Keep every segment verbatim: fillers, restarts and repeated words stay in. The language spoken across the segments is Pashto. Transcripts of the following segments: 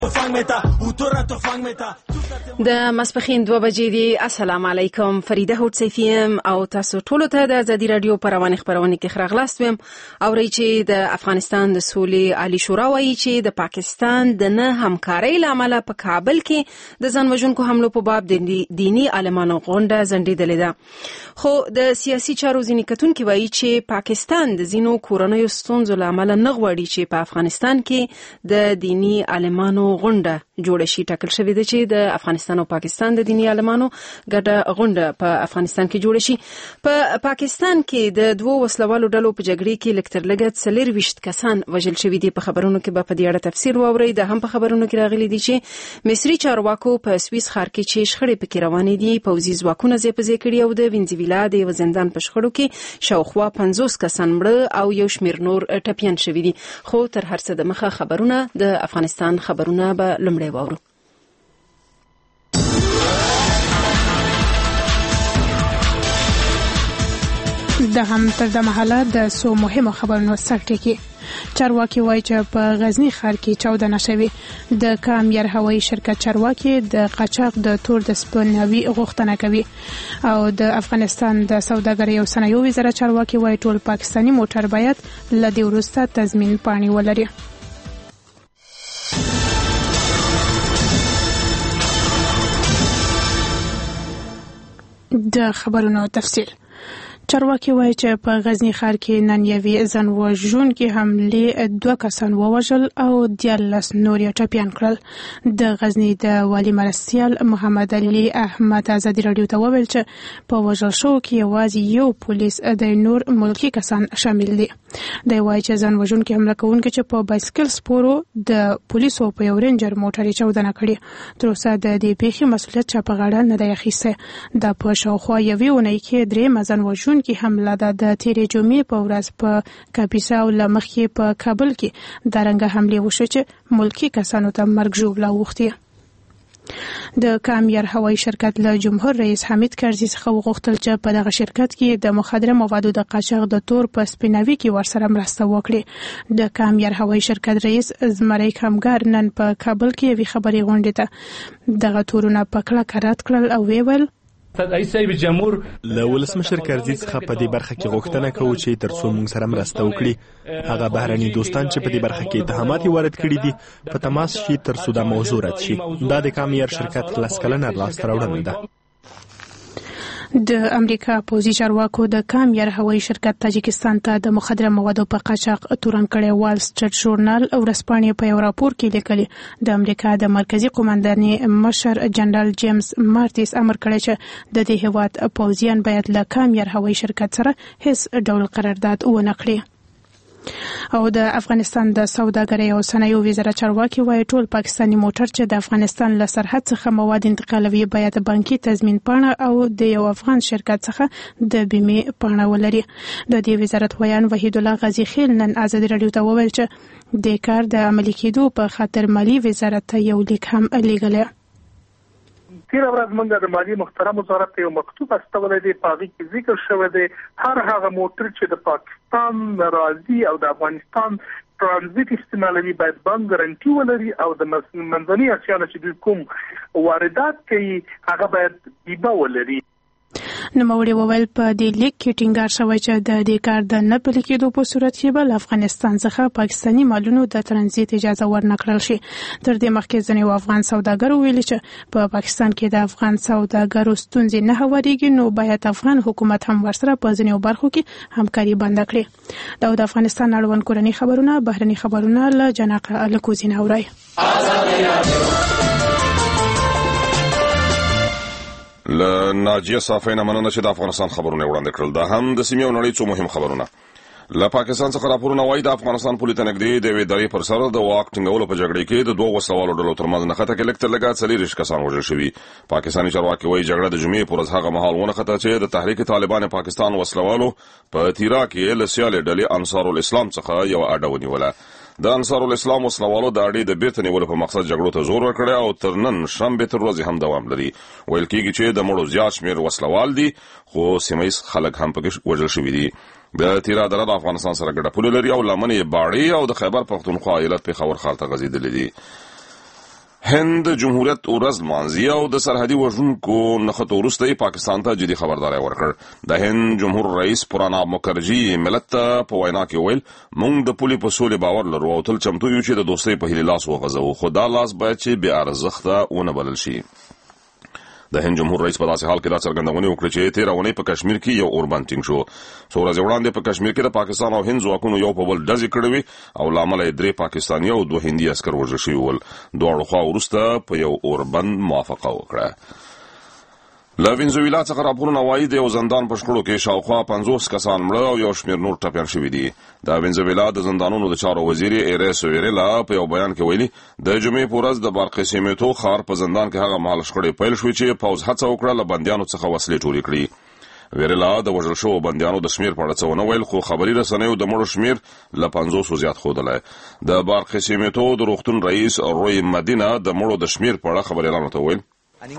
د ماسپخین دوه بجې دي. السلام علیکم. فریده هوت سیفیم او تاسو ټول ته د ازادي رادیو پروانې خبرونه کې خراغلاست ویم. اوري چې د افغانستان د سولې عالی شورا وایي چې د پاکستان د نه همکارۍ لامل په کابل کې د ځانوژونکو حملو په باب د دینی عالمانو غونډه ځنډېدلې ده. خو د سیاسي چارو ځینې کتونکي وایي چې پاکستان د ځینو کورنیو ستونزو لامل نه غواړي چې په افغانستان کې د دینی عالمانو غونډه جوړه شي. ټاکل شوې ده چې د افغانستان او پاکستان د دینی عالمانو ګډه غونډه په افغانستان کې جوړه شي. په پاکستان کې د دوو وسلوالو ډلو په جګړې کې لکتر لګت څلور ویشت کسان وژل شوي دي. په خبرونو کې به په دې اړه تفسیر واورئ. د هم په خبرونو کې راغلي دي چې مصري چارواکو په سویس ښار کې چې شخړې پکې روانې دي پوځي ځواکونه ځای په ځای کړي او د وینزویلا د یو زندان په شخړو کې شاوخوا پنځوس کسان مړه او یو شمېر نور ټپیان شوي دي. خو تر هر څه د مخه خبرونه د افغانستان خبرونه به لومړی واورو. د هم تر د محله د سو مهمو خبرونو سرټی کې چارواکي وایي چې په غزنی ښار کې چاودنه شوې. د کامیار هوایي شرکت چارواکي د قاچاق د تور د سپناوي غوښتنه کوي او د افغانستان د سوداګرۍ او صنایعو وزارت چارواکي وایي ټول پاکستانی موټر باید له دې وروسته تضمین پاڼې ولري. د خبرونو تفصیل. چارواکي وایي چې په غزنی ښار کې نن یوې ځانوژونکې حملې دوه کسان ووژل او دیارلس نور یې ټپیان کړل. د غزنی د والي مرستیال محمد علي احمد ازادي راډیو ته وویل چې په وژل شوو کې یوازې یو پولیس د نور ملکي کسان شامل دي. دی وایي چې ځانوژونکې حمله کوونکي چې په بایسکل سپورو د پولیسو په یو رینجر موټر یې چاودنه کړې. تر اوسه د دې پیښې مسؤلیت چا په غاړه نه دی اخیستی. د په شاوخوا یوې اونۍ کې درېیمه ځانوژونکې کی حمله ده. د تیرې جمعې په ورځ په کاپیسا او لمخې په کابل کې د رنګه حملې وشو چې ملکی کسانو ته مرګ ژوبله وغوښتي. د کامیار هوایي شرکت له جمهور رئیس حمید کرزي څخه وغوښتل چې په دغه شرکت کې د مخدره موادو د قاچاق د تور په سپیناوي کې ورسره مرسته وکړي. د کامیار هوایي شرکت رئیس زمری کمګار نن په کابل کې یوې خبري غونډې ته دغه تورونه په کلکه رد کړل او ویل له ولسمشر کرزي څخه په دې برخه کې غوښتنه کوو چې ترڅو موږ سره مرسته وکړي هغه بهرني دوستان چې په دې برخه کې اتهامات وارد کړي دي په تماس شي ترڅو دا موضوع رد شي. دا د کامیار شرکت لس کلنه لاسته راوړنه ده. د امریکا پوځي چارواکو د کامیار هوایي شرکت تاجکستان ته د مخدره موادو په قاچاق تورن کړی. وال سټریټ ژورنال ورځپاڼې په یو راپور کې لیکلي د امریکا د مرکزی قوماندانۍ مشر جنرال جیمز مارټیس امر کړی چې د دې هیواد پوځیان باید له کامیار هوایي شرکت سره هیڅ ډول قرارداد ونه کړي. او د افغانستان د سوداګرۍ او صنایعو وزارت چارواکي وایي ټول پاکستانی موټر چې د افغانستان له سرحد څخه مواد انتقالوي باید بانکي تضمین پاڼه او د یو افغان شرکت څخه د بیمې پاڼه ولري. د دې وزارت ویان وحید الله غازی خیل نن ازادي راډیو ته وویل چې د کار د عملي کېدو په خاطر مالی وزارت ته یو لیک هم لیږلی. تیر ورځ موږ د مالی محترم وزارت ته یو مکتوب استولی دی. په هغې کې ذکر شوی دی هر هغه موټر چې د پاکستان راځي او د افغانستان ترانزیت استعمالوي باید بانک ګارانټي ولري او د منځنۍ اسیا نه چې دوی کوم واردات کوي هغه باید بیمه ولري. نوموړي وویل په دې لیک کې ټینګار شوی چې د دې کار د نه پلي کېدو په صورت کې به له افغانستان څخه پاکستاني مالونو د ترانزیت اجازه ورنه کړل شي. تر دې مخکې ځینې افغان سوداګرو ویلي چې په پاکستان کې د افغان سوداګرو ستونزې نه هوارېږي نو باید افغان حکومت هم ورسره په ځینو برخو کې همکاري بنده کړي. دا د افغانستان اړوند کورني خبرونه بهرني خبرونه له جناقه الکوزین اورئ. له ناجیه صافی نه مننه چې د افغانستان خبرونه وړاندې کړل. دا هم د سیمې او نړۍ څو مهم خبرونه. له پاکستان څخه راپورونه وایي د افغانستان پولیس ته نږدې د یوې درې پر سر د واک ټینګولو په جګړې کې د دوه وسلوالو ډلو ترمنځ نښته کې لږ تر لږه څلېرویشت کسان وژل شوي. پاکستاني چارواکي وایي جګړه د جمعې په ورځ هغه مهال ونښته چې د تحریک طالبان پاکستان وسلوالو په تیرا کې له سیالې ډلې انصار الاسلام څخه یوه اډه ونیوله. د انصار الاسلام وسلوالو د اډې د بیرته نیولو په مقصد جګړو ته زور ورکړی او تر نن شنبې تر ورځې هم دوام لري. ویل کېږي چې د مړو زیات شمېر وسلوال دي خو سیمه ییز خلک هم پکې وژل شوي دي. د تیرا دره د افغانستان سره ګډه پوله لري او لمن یې باړې او د خیبر پښتونخوا ایالت پېښور ښار ته غځېدلې دي. هند جمهوریت ورځ لمانځي او د سرحدي وژونکو نښتو وروسته پاکستان ته جدي خبرداری ورکړ. د هند جمهور رئیس پراناب مکرجي ملت ته په وینا کې ویل موږ د پولي په سولې باور لرو او تل چمتو یو چې د دوستۍ په هیله لاس وغځوو، خو دا لاس باید چې بې ارزښته ونه بلل شي. د هند جمهور رئیس په داسې حال کې دا څرګندونه وکړه چې تېره اونۍ په کشمیر کې یو اوربند ټینګ شو. څو ورځې وړاندې په کشمیر کې د پاکستان او هند ځواکونو یو په بل ډزې کړې وې او له امله یې درې پاکستاني او دوه هندي عسکر وژل شوي ول. دواړو خوا وروسته په یو اوربند موافقه وکړه. له وینزویلا څخه راپورونه وایي د یو زندان په شخړو کې شاوخوا پنځوس کسان مړه او یو شمېر نور ټپیان شوي دي. د وینزویلا د زندانونو د چارو وزیر ایریس ویریلا په یو بیان کې ویلي د جمعې په ورځ د بارقسیمیتو ښار په زندان کې هغه مهال شخړې پیل شوې چې پوځ هڅه وکړه له بندیانو څخه وسلې ټولې کړي. ویریلا د وژل شوو بندیانو د شمېر په اړه څه ونه ویل، خو خبري رسنیو د مړو شمېر له پنځوسو زیات ښودلی. د بارقسیمیتو د روغتون رئیس روی مدینه د مړو د شمېر په اړه خبریالانو ته ویل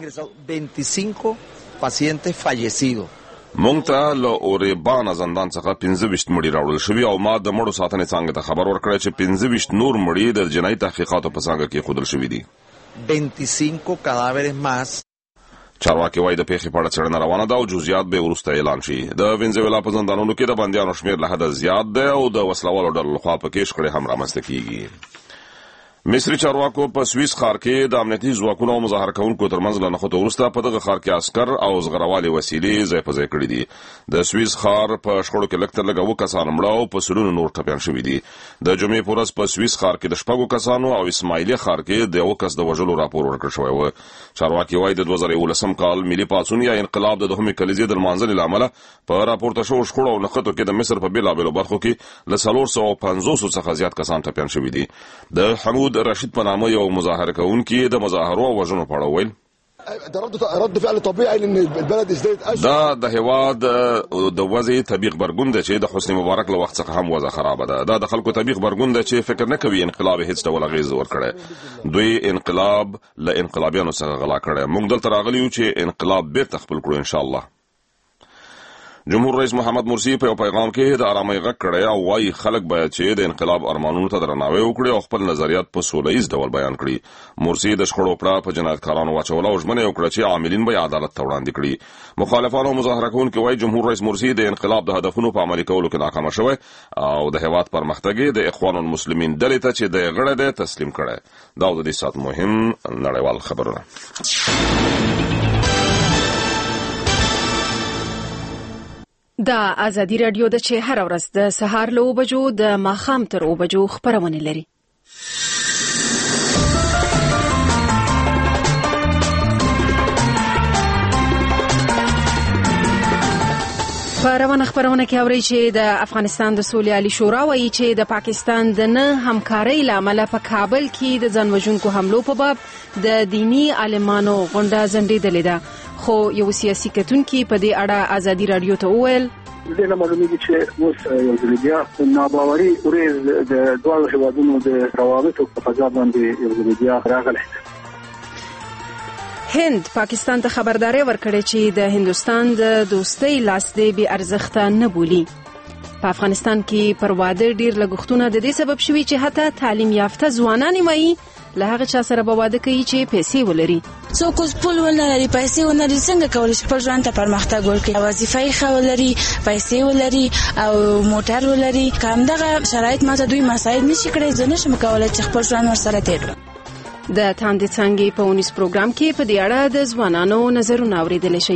pacientes fallecidos. مونږ ته له اوربانا زندان څخه پنځه ویشت مړي راوړل شوي او ما د مړو ساتنې څانګې ته خبر ورکړی چې پنځه ویشت نور مړي د جنایي تحقیقاتو په څانګه کې ښودل شوي دي. veinticinco cadáveres más. چارواکي وایي د پیښې په اړه څېړنه روانه ده او جزئیات به وروسته اعلان شي. د وینزویلا په زندانونو کې د بندیانو شمېر له حده زیات دی او د وسلوالو ډلو لخوا پکې شخړې هم رامنځته کیږي. مصري چارواکو په سویس ښار کې د امنیتي ځواکونو او مظاهره کوونکو ترمنځ له نښتو وروسته په دغه ښار کې عسکر او زغروالې وسیلې ځای په ځای کړي دي. د سویس ښار په شخړو کې لږ تر لږه اووه کسان مړه او په سلونو نور ټپیان شوي دي. د جمعې په ورځ په سویس ښار کې د شپږو کسانو او اسماعیلي ښار کې د یوه کس د وژلو راپور ورکړل شوی و. چارواکي وایي د دوه زره یولسم کال ملي پاڅون یا انقلاب د دوهمې کلیزې د لمانځنې له امله په راپورته شوو شخړو او نښتو کې د مصر په بېلابېلو برخو کې له څلور سوه پنځوسو څخه زیات کسان ټپیان شوي دي. د حمود رشید په نامه یو مظاهره کوونکی د مظاهرو او وژنو په اړه ویل رد فعل طبيعي لان البلد ازدادت اشد. دا د هواد د وضع طبيعي غبرګون دی چې د حسني مبارک له وخت څخه هم وضع خراب ده. دا د خلکو طبيعي غبرګون دی چې فکر نه کوي انقلاب هیڅ ډول اغیز ورکړي. دوی انقلاب له انقلابیانو څخه غلا کړي. موږ دلته راغلي یو چې انقلاب بیرته خپل کړو ان شاء الله. جمهور رئیس محمد مرسی په یو پیغام کې د آرامۍ غږ کړی او وایي خلک باید چې د انقلاب ارمانونو ته درناوی وکړي او خپل نظریات په سوله ایز ډول بیان کړي. مرسی د شخړو پړه په جنایتکارانو واچوله او ژمنه یې وکړه چې عاملین به عدالت ته وړاندې کړي. مخالفانو او مظاهره کوونکي وایي جمهور رئیس مرسی د انقلاب د هدفونو په عملي کولو کې ناکامه شوی او د هیواد پرمختګ یې د اخوان المسلمین ډلې ته چې د غړی دی تسلیم کړی. دا د دې ساعت مهم نړیوال خبرونه. دا ازادي رادیو د چې هر ورځ د سهار له اوه بجو د ماښام تر اوه بجو خبرونه لري. په روانه خبرونه کې اورئ چې د افغانستان د سولې عالي شورا وایي چې د پاکستان د نه همکارۍ له امله په کابل کې د ځان وژونکو حملو په باب د دیني عالمانو غونډه ځنډېدلې ده. خو یو سیاسي کتونکي په دې اړه ازادي رادیو ته وویل دې نه معلومیږي چې اوس یو ځل بیا ناباوري ورځ د دوه هیوادونو د روابطو په فضا باندې یو ځل بیا راغله. هند پاکستان ته خبرداري ورکړې چې د هندستان د دوستۍ لاس دې بې ارزښته نه بولي. په افغانستان کې پر واده ډیر لګښتونه د دې سبب شوي چې حتی تعلیم یافته ځوانان یې له هغه چا سره به واده کوي چې پیسې ولري. څوک اوس پول ولري پیسې ولري څنګه کولی شي خپل ژوند ته پرمختګ وکړي؟ وظیفه یې ښه ولري، پیسې ولري او موټر ولري. که همدغه شرایط ماته دوی مساعد نشي کړی زه نشم کولی چې خپل ژوند ورسره تېر کړم. د تاندې څانګې په اونیز پروګرام کې په دې اړه د ځوانانو نظرونه اورېدلی شئ.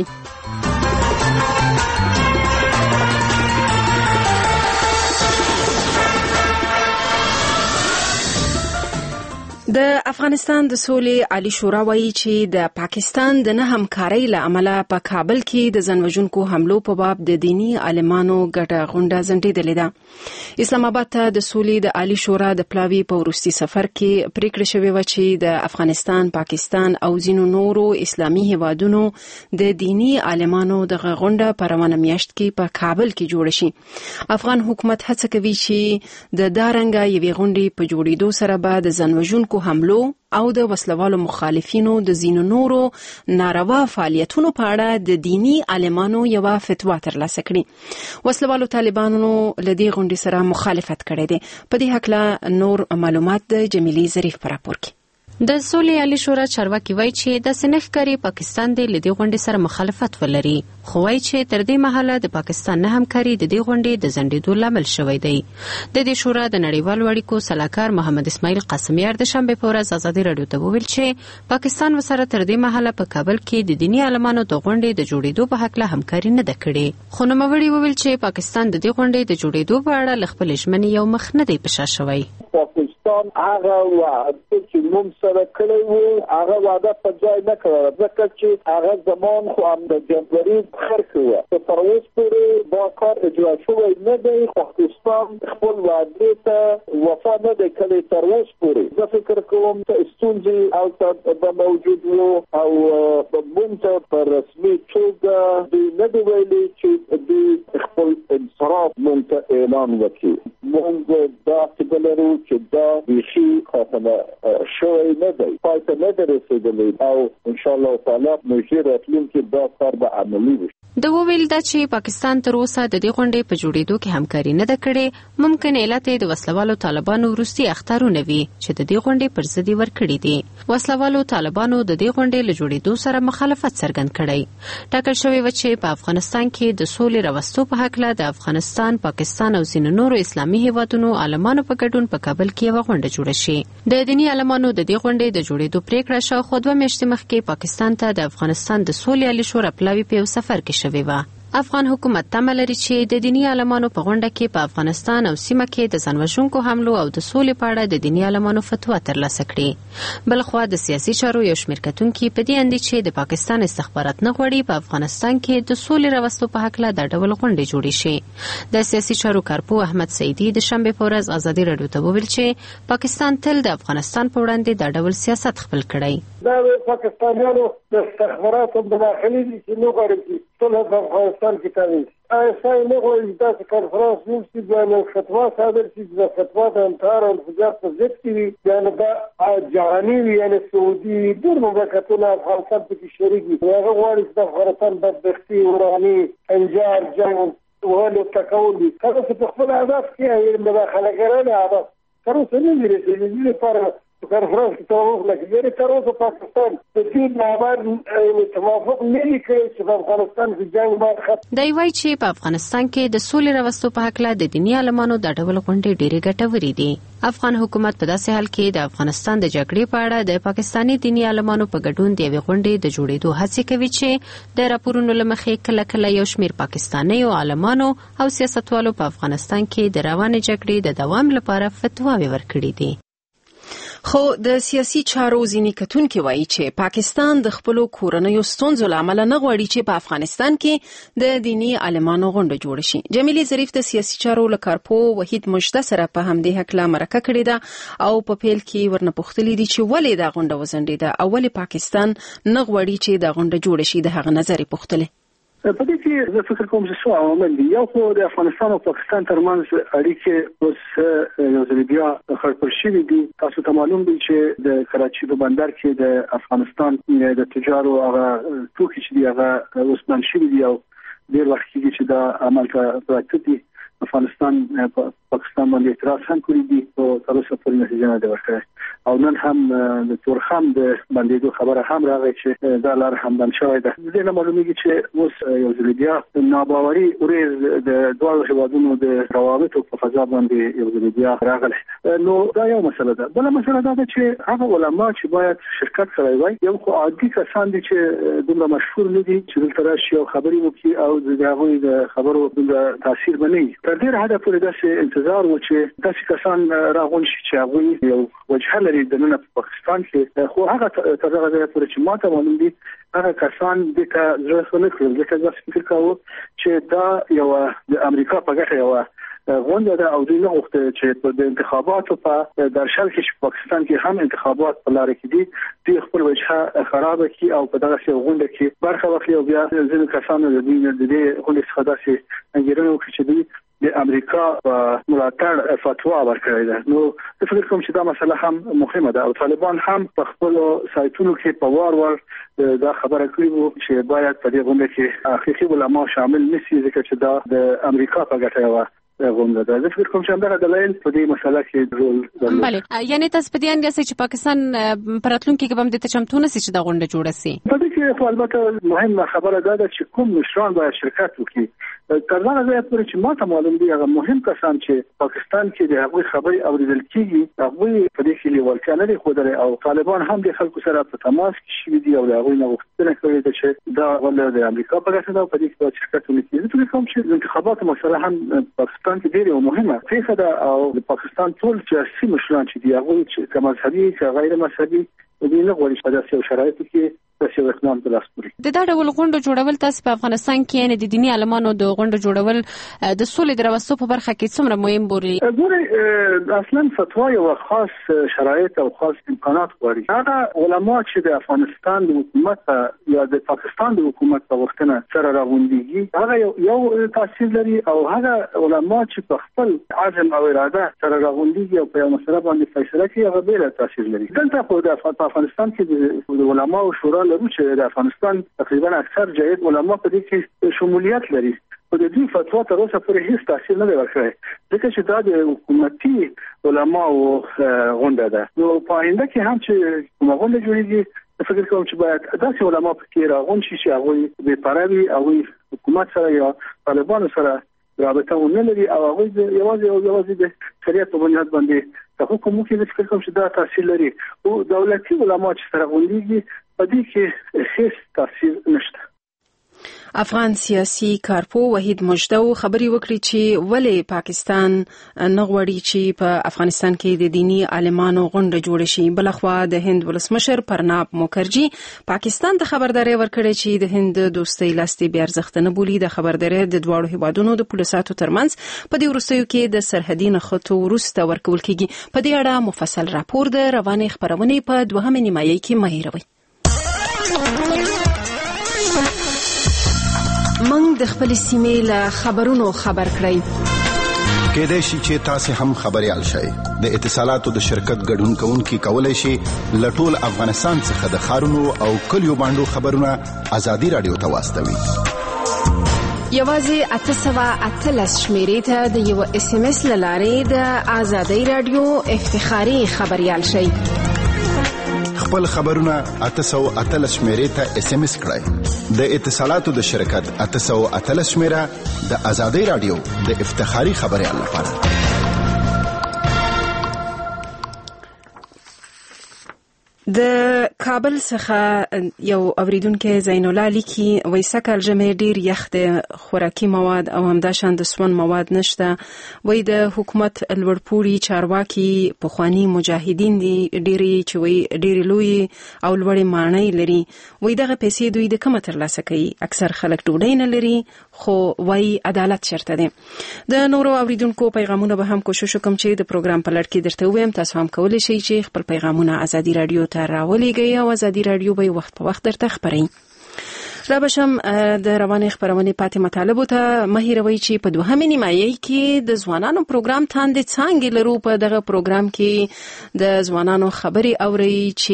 د افغانستان د سولې عالي شورا وایي چې د پاکستان د نه همکارۍ له امله په کابل کې د ځانوژونکو حملو په باب د دیني عالمانو ګډه غونډه ځنډېدلې ده. اسلام آباد ته د سولې د عالي شورا د پلاوي په وروستي سفر کې پریکړه شوې وه چې د افغانستان، پاکستان او ځینو نورو اسلامي هیوادونو د دیني عالمانو دغه غونډه په روانه میاشت کې په کابل کې جوړه شي. افغان حکومت هڅه کوي چې د دارنګه یوې غونډې په جوړېدو سره به د ځانوژونکو حملو او د وسلوالو مخالفینو د ځینو نورو ناروا فعالیتونو په اړه د دینی عالمانو یوه فتوا ترلاسه کړي. وسلوالو طالبانو له دې غونډې سره مخالفت کړی دی. په دې هکله نور معلومات د جمیلې ظریف په راپور کې. د سولې عالی شورا چارواکي وایي چې د سنخکاری پاکستان د لدی غونډې سره مخالفت ولري، خو وایي چې تر دې مهاله د پاکستان نه همکاري د دې غونډې د ځنډېدو لامل شوی دی. د دې شورا د نړیوالو اړیکو سلاکار محمد اسماعیل قاسمیار د شنبه په ورځ ازادي رادیو ته وویل چې پاکستان وسره تر دې مهاله په کابل کې د دینی عالمانو د غونډې د جوړېدو په حق له همکاري نه ده کړې. خو نوموړي وویل چې پاکستان د دې غونډې د جوړېدو په اړه له خپل ژمنې یو مخ نه دی په شا شوی. پاکستان هغه وعده چې موږ سره کړی وو هغه وعده په ځای نه کړه، ځکه چې هغه زمان خو هم د جنوري خر کړو چې تر اوسه پورې دا کار اجرا شوی نه دی. پاکستان خپل وعده ته وفا نه دی کړی تر اوسه پورې. زه فکر کوم چې ستونزې او د موجود وو او موږ ته په رسمي توګه دوی نه دی ویلي چې دوی خپل انصراف موږ ته اعلان وکړي. موږ دا څنګه چې دا بيخي خاطر شوی نه دی، پایته نه دی رسیدلی او ان شاء الله تعالی موږ راتلونکي دا کار به عملي وي. د وویل دا چې پاکستان تر اوسه د دې غونډې په جوړېدو کې همکاري نه ده کړې، ممکن علت د وسلوالو طالبانو وروستي اخطارونه وي چې د دې غونډې پر ضد ورکړي دي. وسلوالو طالبانو د دې غونډې له جوړېدو سره مخالفت څرګند کړی. ټاکل شوی و چې په افغانستان کې د سولې راوستو په حق له د افغانستان، پاکستان او ځینو نورو اسلامي هیوادونو عالمانو په ګډون په کابل کې یو غونډه جوړه شي. د دینی عالمانو د دې غونډې د جوړېدو پریکړه شاوخوا دوه میاشتې مخکې پاکستان ته د افغانستان د سولې عالی شورا پلاوی په یو سفر کې شوی و. افغان حکومت تمه لري چې د دینی عالمانو په غونډه کې په افغانستان او سیمه کې د ځانوژونکو حملو او د سولې په اړه د دینی عالمانو فتوا ترلاسه کړي. بلخوا د سیاسي چارو یو شمېر کتونکي په دې اندي چې د پاکستان استخبارات نه غواړي په افغانستان کې د سولې راوستو په حق له د ډول غونډې جوړې شي. د سیاسي چارو کارپو احمد سعیدي د شنبه په ورځ ازادي رادیو ته وویل چې پاکستان تل د افغانستان په وړاندې د ډول سیاست خپل کړی. دا پاکستانیانو د استخباراتو د داخلي چې نو غواړي ټول په افغانستان کې تاوي ایسای نه غواړي چې کنفرانس نیوسي بیان فتوا صادر شي د فتوا د انتحار او انفجار په ضد کې بیان د جهاني یعنی سعودي ډېر مملکتونه افغانستان کې شریک دي. هغه غواړي چې د افغانستان بدبختي وراني انجار جنگ ولو تکول دي. هغه په خپل اهداف کې مداخله کوي. هغه تر اوسه نه لري چې لپاره کنفرانس کې توافق لکه تر اوسه پاکستان د دې باندې توافق نه لري چې په افغانستان کې جنگ باندې دی وایي چې په افغانستان کې د سولې راوستو په حق له د دینی عالمانو د ډول غونډې ډېرې ګټورې دي. افغان حکومت په داسې حال کې د افغانستان د جګړې په اړه د پاکستاني دینی عالمانو په ګډون د یوې غونډې د جوړېدو هڅې کوي چې د راپورونو له مخې کله کله یو شمېر پاکستاني عالمانو او سیاستوالو په افغانستان کې د روانې جګړې د دوام لپاره فتواوې ورکړې دي. خو د سیاسي چارو ځینې کتونکي وایي چې پاکستان د خپل کورنیو ستونزو لامل نه غواړي چې په افغانستان کې د دینی عالمانو غونډه جوړ شي. جمیلې ظریف د سیاسي چارو لکارپو وحید مجده سره په همدې حق لا مرکه کړې ده او په پیل کې ورنه پوښتلې دي چې ولې دا غونډه وزنډېده او ولې پاکستان نه غواړي چې دا غونډه جوړ شي. د هغه نظر پوښتلې په دې کې زه فکر کوم چې څو عوامل دي. یو خو د افغانستان او پاکستان ترمنځ اړیکې اوس یو ځل بیا خړپړ شوي دي. تاسو ته معلوم دي چې د کراچي په بندر کې د افغانستان د تجارو هغه توکي چې دی هغه اوس بند شوي دي او ډېر وخت کېږي چې دا عمل پراته دي. افغانستان پاکستان باندې اعتراض هم کړی دي او تر اوسه پورې نتیجه نه ده ورکړې او نن هم د تورخم د بندېدو خبره هم راغی چې دا لار هم بند شوې ده. د دې نه معلومیږي چې اوس یو ځل بیا ناباوري ورې د دوه هیوادونو د روابطو په فضا باندې یو ځل بیا راغلی. نو دا یو مسله ده. بله مسله دا ده چې هغه علما چې باید شرکت کړی وای یو خو عادي کسان دي چې دومره مشهور نه دي چې دلته راشي او خبرې وکړي او د هغوی د خبرو د تاثیر باندې تر ډېر حده پورې داسې انتظار و چې داسې کسان راغون شي چې هغوی یو وجه لري د نن په پاکستان کې. خو هغه تر هغه ځایه پورې چې ماته معلوم دي هغه کسان د کا زړه نه کړل ځکه چې فکر کاوه چې دا یو د امریکا په ګټه یو غونډه ده او دوی نه غوښتل چې د انتخاباتو په درشل کې پاکستان کې هم انتخابات په لار کې دي دوی خپل وجهه خراب کړي او په دغه غونډه کې برخه واخلي او بیا ځینې کسان د دې د دې غونډې څخه داسې انګیرنه وکړي چې دوی د امریکا په ملاتړ فتوا ورکړې ده. نو زه فکر کوم چې دا مسله هم مهمه ده او طالبان هم په خپل سایتونو کې په وار وار دا خبره کړې وو چې باید په دې غونډه کې حقیقي علما شامل نشي ځکه چې دا د امریکا په ګټه و غونډه ده. زه فکر کوم چې همدغه دلایل په دې مسله کې رول لري. بله، یعنی تاسو په دې اندازه چې پاکستان په راتلونکي کې هم د چمتو نشي چې د غونډه جوړه شي. په دې کې خو البته مهمه خبره ده چې کوم مشران باید شرکت وکړي. تر هغه ځایه پورې چې ما ته معلوم دي هغه مهم کسان چې پاکستان کې د هغوی خبرې اوریدل کېږي هغوی په دې کې لیوالتیا نه لري ښودلې، او طالبان هم د خلکو سره په تماس کې شوي دي او د هغوی نه غوښتنه کړې ده چې دا غونډه د امریکا په ګټه ده او په دې کې باید شرکت ونه کړي. زه فکر کوم چې د انتخاباتو مسله هم پاکستان کې ډېره مهمه پېښه ده او د پاکستان ټول سیاسي مشران چې دي هغوی چې که مذهبي که غیر مذهبي دوی نه غواړي په داسې شرایطو کې تاسو اقدام د لاس پوري. د دا ډول غونډو جوړول تاسو په افغانستان کې یعنی د دیني عالمانو د غونډو جوړول د سولې د راوستو په برخه کې څومره مهم بوري؟ ګورې اصلا فتوا یو خاص شرایط او خاص امکانات غواړي. هغه علما چې د افغانستان د حکومت یا د پاکستان د حکومت په وختونه سره راغونډيږي هغه یو, یو تاثیر لري، او هغه علما چې په خپل عزم او اراده سره راغونډيږي او په یو مسله باندې فیصله کوي هغه بل تاثیر لري. دلته په افغانستان کې د علما او شورا لرو چې د افغانستان تقریبا اکثر جهاد علما په دې کې شمولیت لري. په دې فتوا تر اوسه پورې هیڅ تاثیر نه ورکړي ځکه چې دا د حکومتي علماو غونډه ده. نو په آینده کې هم چې کومه غونډه جوړیږي فکر کوم چې باید داسې علما پکې راغونډ شي چې هغوی بې پروا وي، هغوی حکومت سره یا طالبانو سره رابطه ونه لري او هغوی یوازې او یوازې د شریعت په بنیاد باندې د حکومت کې فکر کوم چې دا تاثیر لري. او دولتي علما چې سره غونډيږي په دې کې هیڅ تاثیر نشته. افغان سیاسي کارپو وحید مجدو خبري وکړي چې ولې پاکستان نه غواړي چې په افغانستان کې د دینی عالمانو غونډه جوړ شي. بلخوا د هند ولسمشر پرناب مکرجي پاکستان ته خبرداري ورکړې چې د هند دوستۍ لاستي بیا ارزښت نه بولي. د خبرداري د دواړو هیوادونو د پولیساتو ترمنځ په دې وروستیو کې د سرحدي نښتو وروسته ورکول کېږي. په دې اړه مفصل راپور د روانې خبرونې په دوهمه نیمایي کې مهیروي. منګ د خپل سیمې له خبرونو خبر کړئ. کېدای شي چې تاسو هم خبريال شئ. د اتصالاتو د شرکت ګډون کوونکي کولای شي لټول افغانستان څخه د خارونو او کلیو باندې خبرونه ازادي رادیو ته واستوي. یوازې اته سوه اتلس شمیرې ته د یو اس ام اس لارې د ازادي رادیو افتخاري خبريال شئ. خپل خبرونه اته سوه اتلس شمیرې ته اس ام اس کړئ. د اتصالاتو د شرکت اته سوه اتلس شمیره د ازادي رادیو د افتخاري خبريال لپاره. د کابل څخه یو اوریدونکو زین الله لیکي وای سکل جمع ډیر یخ د خوراکي مواد او همداشان د سون مواد نشته. وای د حکومت لوړپوړي چارواکي پخوانی مجاهدین دي ډیری چې وای ډیری لوی او لوړې معنی لري. وای دغه پیسې دوی د کومه ترلاسه کوي؟ اکثر خلک ډوډۍ نه لري خو وای عدالت شرط ده. د نورو اوریدونکو پیغامونه به هم کوشش وکم چې د پروګرام په لړ کې درته ویم. تاسو هم کولای شئ چې خپل پیغامونه ازادي رادیو راولېږئ او ازادي رادیو به وخت په وخت درته خبري. را بشم د روانې خبرونې پاتې مطالبو ته مهیروي چې په دوهمه نیمایي کې د ځوانانو پروګرام تاندې څنګه لرو. په دغه پروګرام کې د ځوانانو خبري اوري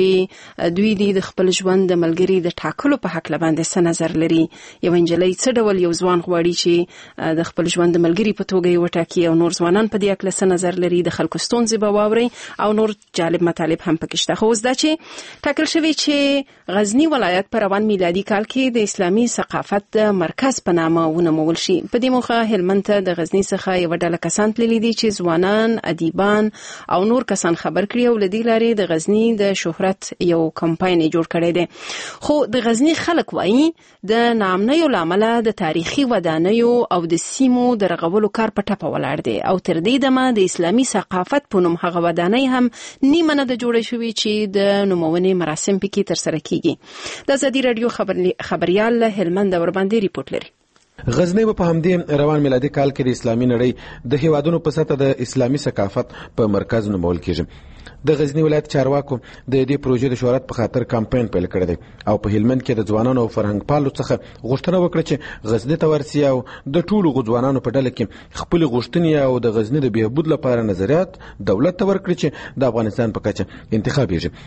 چې دوی د خپل ژوند د ملګری د ټاکلو په حق باندې څه نظر لري. یو انجلۍ څه ډول یو ځوان غواړي چې د خپل ژوند د ملګری په توګه یې وټاکي او نور ځوانان په دې اړه څه نظر لري. د خلکو ستونزې به واوري او نور جالب مطالب هم پکې شته. خو زده چې ټاکل شوی چې غزنی ولایت په روان میلادي کال کې د اسلامي ثقافت د مرکز په نامه ونومول شي. په دې موخه هلمند ته د غزنی څخه یو ډله کسان تللي دي چې ځوانان، ادیبان او نور کسان خبر کړي او لدی لارې د غزنی د شهرت یو کمپاین جوړ کړی دی. خو د غزنی خلک وایي د نامنیو لامل د تاریخي ودانیو او د سیمو د رغولو کار په ټپه ولاړ دی او تر دې دمه د اسلامي ثقافت په نوم هغه ودانۍ هم نیمه نه د جوړې شوې چې د نومونې مراسم پکې ترسره کیږي. د ازادي رادیو خبريال هلمند اور باندې ریپورت لري. غزنی په همدې روان میلادي کال کې د اسلامي نړۍ د هیوادونو په سطح د اسلامي ثقافت په مرکز نومول کېږي. د غزنی ولایت چارواکو د دې پروژې د شهرت په خاطر کمپاین پیل کړی دی او په هلمند کې د ځوانانو او فرهنګ پالو څخه غوښتنه وکړه چې غزنی ته ورسي او د ټولو ځوانانو په ډله کې خپل غوښتنې او د غزنی د بهبود لپاره نظریات دولت ته ورکړي چې د افغانستان په کچه انتخاب یې.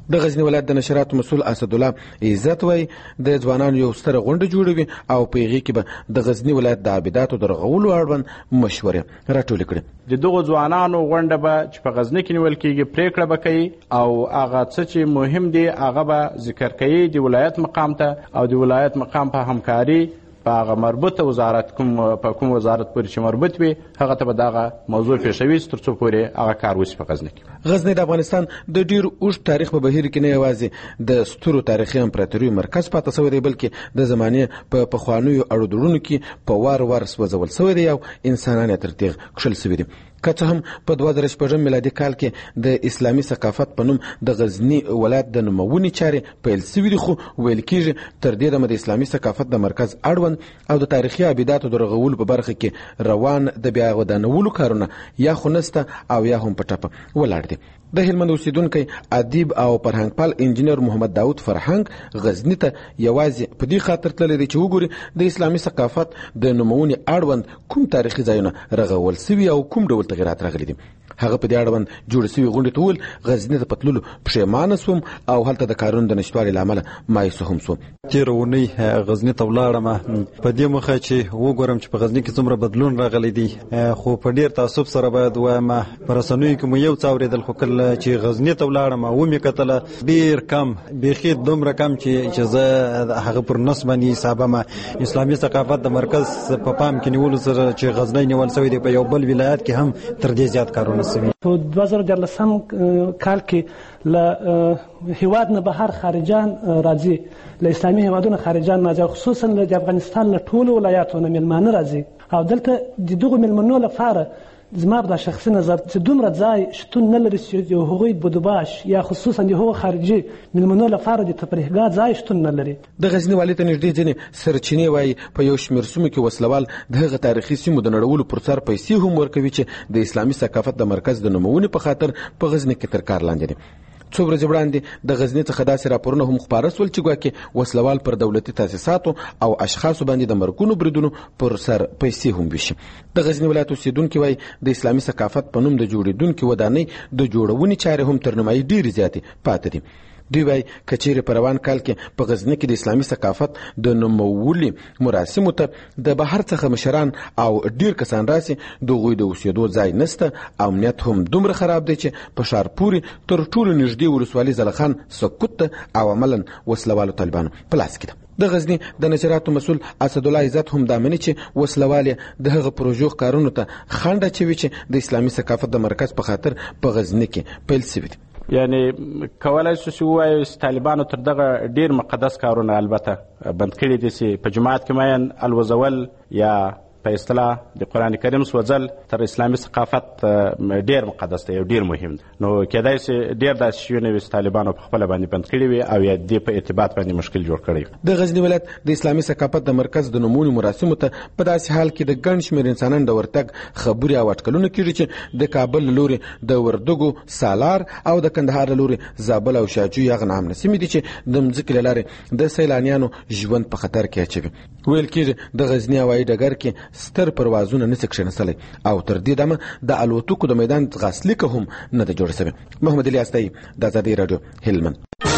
د غزنی ولایت د نشراتو مسؤل اسد الله عزت وای د ځوانانو یو ستر غونډه جوړوي او په هغه کې به د غزنی ولایت د عابداتو د رغولو اړوند مشورې راټولې کړي. د دغو ځوانانو غونډه به چې په غزنی کې نیول کېږي پریکړه به کوي او هغه څه چې مهم دي هغه به ذکر کوي د ولایت مقام ته او د ولایت مقام په همکاري په هغه مربوطه وزارت کوم په کوم وزارت پورې چې مربوط وي هغه ته به دغه موضوع پیښوي تر څو پورې هغه کار وشي په غزنی کې. غزنی د افغانستان د ډیر اوږد تاریخ په بهیر کې نه یوازې د سترو تاریخي امپراتوریو مرکز پاتې شوی دی بلکې د زمانې په پخوانیو اړو دوړونو کې په وار وار سوځول شوی دی او انسانان تر تیغ کښل شوي دي. که څه هم په دوه زره شپږم میلادي کال کې د اسلامي ثقافت په نوم د غزنی ولایت د نومونې چارې پیل شوي دي خو ویل کېږي تر دې دمه د اسلامي ثقافت د مرکز اړوند او د تاریخي عابداتو د رغولو په برخه کې روان د بیا ودانولو کارونه یا خو نسته او یا هم په ټپه ولاړ دي. د هلمند اوسیدونکی ادیب او فرهنګپال انجینر محمد داود فرهنګ غزنی ته یوازې په دې خاطر تللی دی چې وګوري د اسلامي ثقافت د نومونې اړوند کوم تاریخي ځایونه رغول شوي او کوم ډول تغیرات راغلي دي. هغه په دې اړوند جوړ شوي غونډې ته وویل غزنی ته په تللو پښیمانه سوم او هلته د کارونو د نشتوالي له امله مایوسه هم سوم. تېره اونۍ غزني ته ولاړم په دې موخه چې وګورم چې په غزني کې څومره بدلون راغلی دی خو په ډېر تعصب سره باید ووایم په رسنیو کې مو یو څه اورېدل خو کله چې غزني ته ولاړم او ومې کتله ډېر کم بیخي دومره کم چې چې زه هغه پر نس باندې حسابم اسلامي ثقافت د مرکز په پام کې نیولو سره چې غزنی نیول شوی دی په یو بل ولایت کې هم تر دې زیات کارونه په دوه زره دیارلسم کال کې له هیواد نه بهر خارجان راځي له اسلامي هیوادونو خارجان راځي خصوصا د افغانستان له ټولو ولایاتو نه میلمانه راځي او دلته د دغو میلمنو لپاره زما په شخصي نظر چې دومره ځای شتون نه لري چې د هغوی بودوباش یا خصوصا د هغو خارجي میلمنو لپاره د تفریحګاه ځای شتون نه لري. د غزني والي ته نږدې ځینې سرچینې وایي په یو شمېر سیمو کې وسلوال د هغه تاریخي سیمو د نړولو پر سر پیسې هم ورکوي چې د اسلامي ثقافت د مرکز د نومونې په خاطر په غزني کې تر کار لاندې دي. څو ورځې وړاندې د غزني څخه داسې راپورونه هم خپاره سول چې ګواکې وسلوال پر دولتي تاسیساتو او اشخاصو باندې د مرګونو بریدونو پر سر پیسې هم ویشي. د غزني ولایت اوسیدونکي وایي د اسلامي ثقافت په نوم د جوړېدونکي ودانۍ د جوړونې چارې هم تر نیمایي ډېرې زیاتې پاتې دي. دوی وایي که چیرې په روان کال کې په غزني کې د اسلامي ثقافت د نومولي مراسمو ته د بهر څخه مشران او ډیر کسان راسي د هغوی د اوسېدو ځای نسته او امنیت هم دومره خراب دی چې په ښار پورې تر ټولو نږدې ولسوالي زلخان سکوت ته او عملا وسلوالو طالبانو په لاس کې ده. د غزني د نشراتو مسؤل اسد الله عزت هم دا مني چې وسلوال د هغه پروژو کارونو ته خنډ اچوي چې د اسلامي ثقافت د مرکز په خاطر په غزني کې پیل شوي دي. یعنی کولای شو چې ووایو چې طالبانو تر دغه ډیر مقدس کارونه البته بند کړي دي چې په جماعت کې ماین الوزول یا په اصطلاح د قرآن کریم سوځل تر اسلامي ثقافت ډیر مقدس دی او ډیر مهم دی. نو کېدای شي ډیر داسې شیونه وي چې طالبانو په خپله باندې بند کړي وي او یا دې په ارتباط باندې مشکل جوړ کړی وي. د غزني ولایت د اسلامي ثقافت د مرکز د نومونې مراسمو ته په داسې حال کې د ګڼ شمېر انسانانو د ورتګ خبرې او اټکلونه کېږي چې د کابل له لورې د وردګو سالار او د کندهار له لورې زابل او شاجوی هغه نامنه سیمې دي چې د مځکې له لارې د سیلانیانو ژوند په خطر کې اچوي. ویل کېږي د غزني هوایي ډګر کې ستر پروازونه نشي کښېنستلی او تر دې دمه د الوتکو د میدان ځغاسلیکه هم نه ده جوړه شوې. محمد علي استایي د ازادي راډیو هلمند.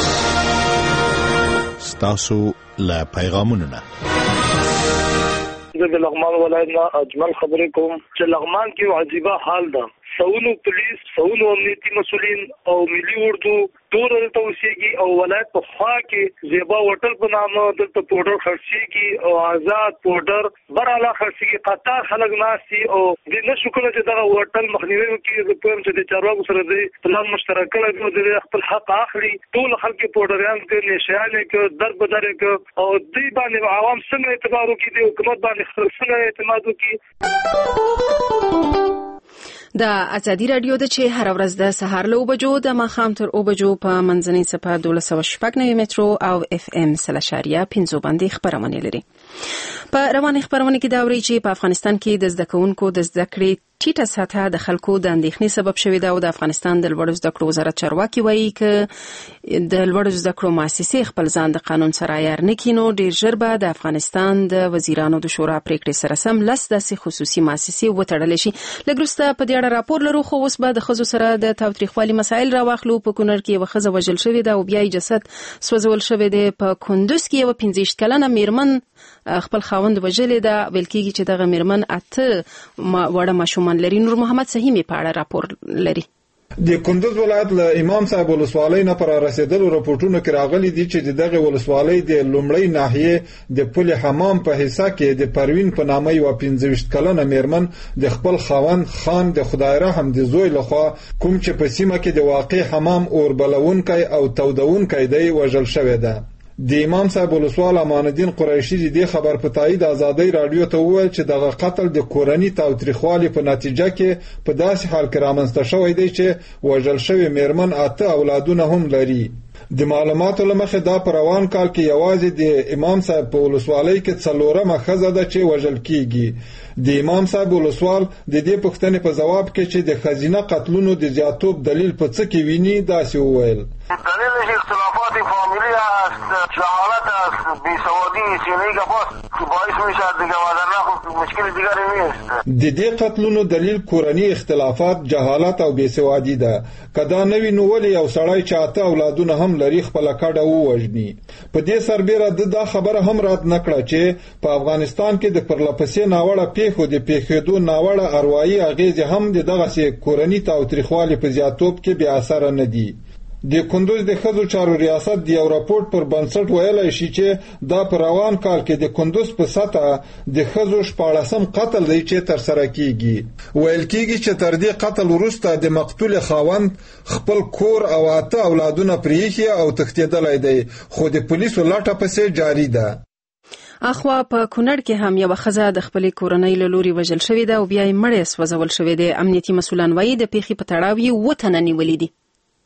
ستاسو له پیغامونو نه زه د لغمان ولایت نه اجمل خبرې کوم چې لغمان کې یو عجیبه حال ده. سونو پولیس سونو امنیتي مسولین او ملي اردو ټول دلته اوسېږي او ولایت په خوا کې زیبا هوټل په نامه دلته پوډر خرڅېږي او آزاد پوډر براله خرڅېږي. قطار خلک ناستي او د نه شو کله چې دغه هوټل مخنیوي وکړي زه پوهیم چې د چارواکو سره دی پلان مشترک کړی دی او د خپل حق اخلي. ټول خلک پوډریان کې نشیان کې در بدر کې او دوی باندې عوام څنګه اعتبار وکړي د حکومت باندې خلک څنګه اعتماد وکړي. د ازادي راډیو د چې هر ورځ د سهار له بجو د ماښام تر او بجو په منځنۍ صفه دولس سوه شپږ نوي مترو او اف ام سل اشاریه پنځه باندې خبرونه لري. په رواني خبرونه کې دا اوري چې په افغانستان کې د زده کوونکو د زده کړې ټیټه سطحه د خلکو د اندېښنې سبب شوې ده او د افغانستان د لوړو زده کړو وزارت چارواکي وایي چې د لوړو زده کړو مؤسسې خپل ځان د قانون سره عیار نه کړي، نو ډېر ژر به د افغانستان د وزیرانو د شورا پریکړې سره سم لس داسې خصوصي مؤسسې وتړلی شي. لږ وروسته په دې اړه راپور لرو، خو اوس به د ښځو سره د تاوتریخوالي مسایل راواخلو. په کونړ کې یوه ښځه وژل شوې ده او بیا یې جسد سوځول شوی دی. په کندوز کې یوه پنځه ویشت کلنه میرمن خپل خاوند وژلی ده. ویل کېږي چې دغه میرمن اته وړه ماشومان لري. نور محمد سهیمي په اړه راپور لري. د کندوز ولایت له امام صاحب ولسوالۍ نه پر رسیدلو راپورټونو کې راغلي دي چې دغه ولسوالۍ د لومړۍ ناحیې د پل حمام په حصہ کې د پروین په نامه یو پنځه ویشت کلنه میرمن د خپل خاوند خان د خدای رحم د زوی لخوا کوم چې په سیمه کې د واقع حمام اور بلونکی او تودونکی دی وژل شوی ده. د امام صاحب ولسوال امان الدین قریشي د خبر په تایید آزادۍ رادیو ته وویل چې دغه قتل د کورنۍ تاوتریخوالي په نتیجه کې په داسې حال کې رامنځته شوی دی چې وژل شوی میرمن اته اولادونه هم لري. د معلوماتو له مخې دا په روان کال کې یوازې د امام صاحب په ولسوالۍ کې څلورمه ښځه ده چې وژل کیږي. د امام صاحب ولسوال د دې پوښتنې په ځواب کې چې د ښځینه قتلونو د زیاتوب دلیل په څه کې ویني داسې وویل: دلیلش اختلافات فامیلی است، جهالت است، بیسوادی سینه‌ای که باز باعث میشه دیگه وگرنه خب مشکل دیگری نیست. د دې قتلونو دلیل کورنی اختلافات، جهالت او بیسوادی ده. کدا نوی نو ولی یو سړی چې اته اولادونه هم لري خپل کډه ووژني. په دې سربېره د دا خبره هم رد نکړه چې په افغانستان کې د پرلپسې ناوړه پیښو د پیښېدو ناوړه اروايي اغیزې هم د دغه کورنی تاوتریخوالي په زیاتوب کې بې اثره نه دي. د کندوز د ښځو چارو ریاست د یو راپورټ پر بنسټ ویلی شي چې دا په روان کال کې د کندوز په سطحه د ښځو شپاړسم قتل دی چې ترسره کیږي. ویل کیږي چې تر دې قتل وروسته د مقتول خاوند خپل کور او اته اولادونه پرېښي او تښتېدلی دی، خو د پولیسو لټه پسې جاري ده. اخوا په کونړ کې هم یوه ښځه د خپلې کورنۍ له لوري وژل شوې ده او بیا یې مړی سوځول شوی دی. امنیتي مسؤلان وایي د پیښې په تړاو یې اووه تنه نیولي دي.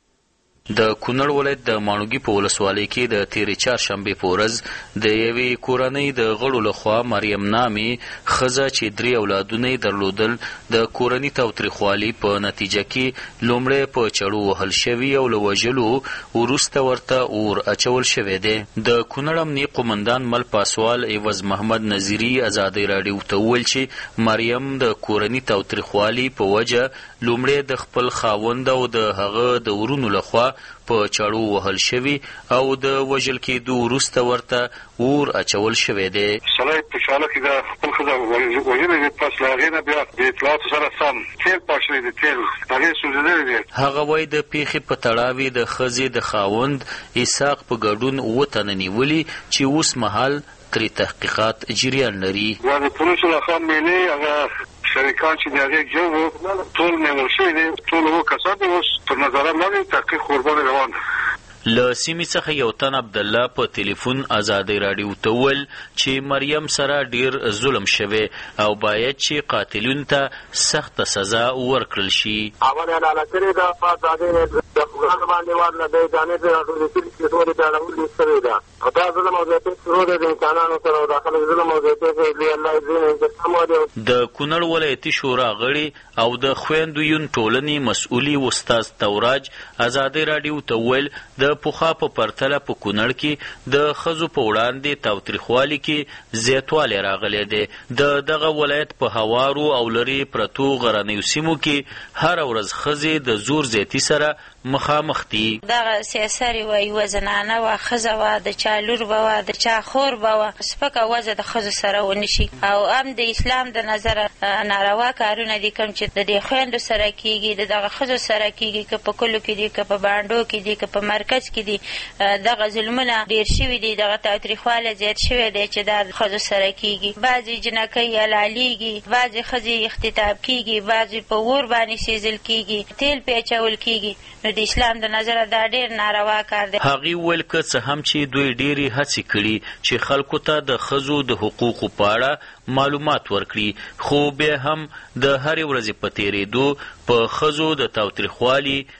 د کونړ ولایت د ماڼوګي په ولسوالۍ کې د تېرې چهارشنبې په ورځ د یوې کورنۍ د غړو لخوا مریم نامې ښځه چې درې اولادونه یې درلودل د کورني تاوتریخوالي په نتیجه کې لومړی په چړو وهل شوي او له وژلو وروسته ورته اور اچول شوی دی. د کونړ امني قومندان مل پاسوال عوض محمد نظیري ازادۍ راډیو ته وویل چې مریم د کورني تاوتریخوالي په وجه لومړی د خپل خاوند او د هغه د ورونو لخوا په چاړو وهل شوي او د وژل کېدو وروسته ورته اور اچول شوی دی. سړی په شاله کې د خپل ښځه وژلې دی، پس له هغې نه بیا د اطلاعاتو سره سم تیل پاشلی دی، تیل هغې سوځېدلی دی. هغه وایي د پیښې په تړاو د ښځې د خاوند اسحاق په ګډون اووه تنه نیولي چې اوس مهال ترې تحقیقات جریان لري. یا د پولیسو لخوا میلې هغه شریکان چې د هغې جو وو ټول نیول شوي دي، ټول اووه کسان دي، اوس تر نظره لاندې تحقیق ورباندې روان دی. له سیمې څخه یو تن عبدالله په تلیفون ازادۍ راډیو ته وویل چې مریم سره ډیر ظلم شوی او باید چې قاتلون ته سخته سزا ورکړل شي. اول یې لاله کړې ده، په ځانې د افغان باندې ورله دی جانې پرې راټولې کړي چې ټولې بیا راولې شوې ده. خو دا ظلم او زیاتۍ شروع دی د انسانانو سره او دا خلک ظلم او زیاتۍ کوي. الله یې ځینې انتقام واخلي. د کونړ ولایتي شورا غړي او د خویندو یون ټولنې مسؤلي استاد توراج ازادۍ راډیو ته وویل د پخوا په پرتله په کونړ کې د ښځو په وړاندې تاوتریخوالي کې زیاتوالی راغلی دی. د دغه ولایت په هوارو او لرې پرتو غرنیو سیمو کې هره ورځ ښځې د زور زیاتي سره مخامخ دي. دغه سیاسري وه، یوه زنانه وه، ښځه وه، د چا لور به وه، د چا خور به وه، سپکه وضع د ښځو سره ونه شي او هم د اسلام د نظره ناروا کارونه دي کوم چې د دې خویندو سره کېږي، د دغه ښځو سره کېږي، که په کلو کې دي، که په بانډو کې دي، که په مرکز کې دي. دغه ظلمونه ډېر شوي دي، دغه تاوتریخوالی زیات شوی دی چې دا د ښځو سره کېږي. بعضې جنکۍ حلالېږي، بعضې ښځې اختطاب کېږي، بعضې په اور باندې سېزل کېږي، تیل پې اچول کېږي. نو د اسلام د نظره دا ډېر ناروا کار دی. هغې وویل که څه هم چې دوی ډېرې هڅې کړي چې خلکو ته د ښځو د حقوقو په اړه معلومات ورکړي، خو بیا هم د هرې ورځې په تېرېدو په ښځو د تاوتریخوالي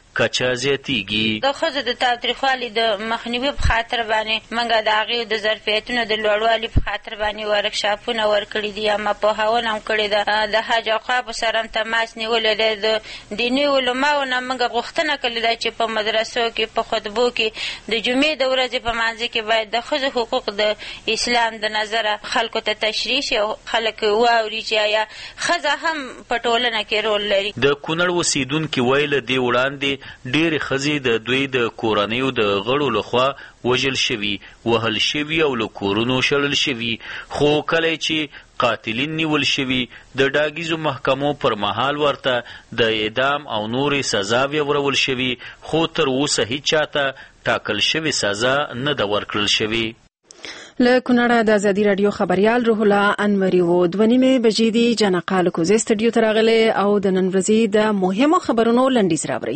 کچه زیاتیږي. د ښځو د تاوتریخوالي د مخنیوي په خاطر باندې موږ د هغې د ظرفیتونو د لوړوالي په خاطر باندې ورکشاپونه ورکړي دي، اما پوهاونه هم کړې ده. د حج اوقافو سره هم تماس نیولی دی. د دیني علماو نه موږ غوښتنه کړې ده چې په مدرسو کې په خطبو کې د جمعې د ورځې په مانځه کې باید د ښځو حقوق د اسلام د نظره خلکو ته تشریح شي او خلک واوري چې آیا ښځه هم په ټولنه کې رول لري. د کونړ اوسیدونکي وایي له دې وړاندې ډېرې ښځې د دوی د کورنیو د غړو لخوا وژل شوي، وهل شوي او له کورونو شړل شوي، خو کله چې قاتلین نیول شوي د ډاګیزو محکمو پر مهال ورته د اعدام او نورې سزاوې ورول شوي، خو تر اوسه هیچاته ټاکل شوې سزا نه ده ورکړل شوې. له کونړه د ازادي راډیو خبريال روح الله انوري و دوه نیمې بجې دي جنقا له کوزې سټډیو ته راغلی او د نن ورځې د مهمو خبرونو لنډیز راوړي.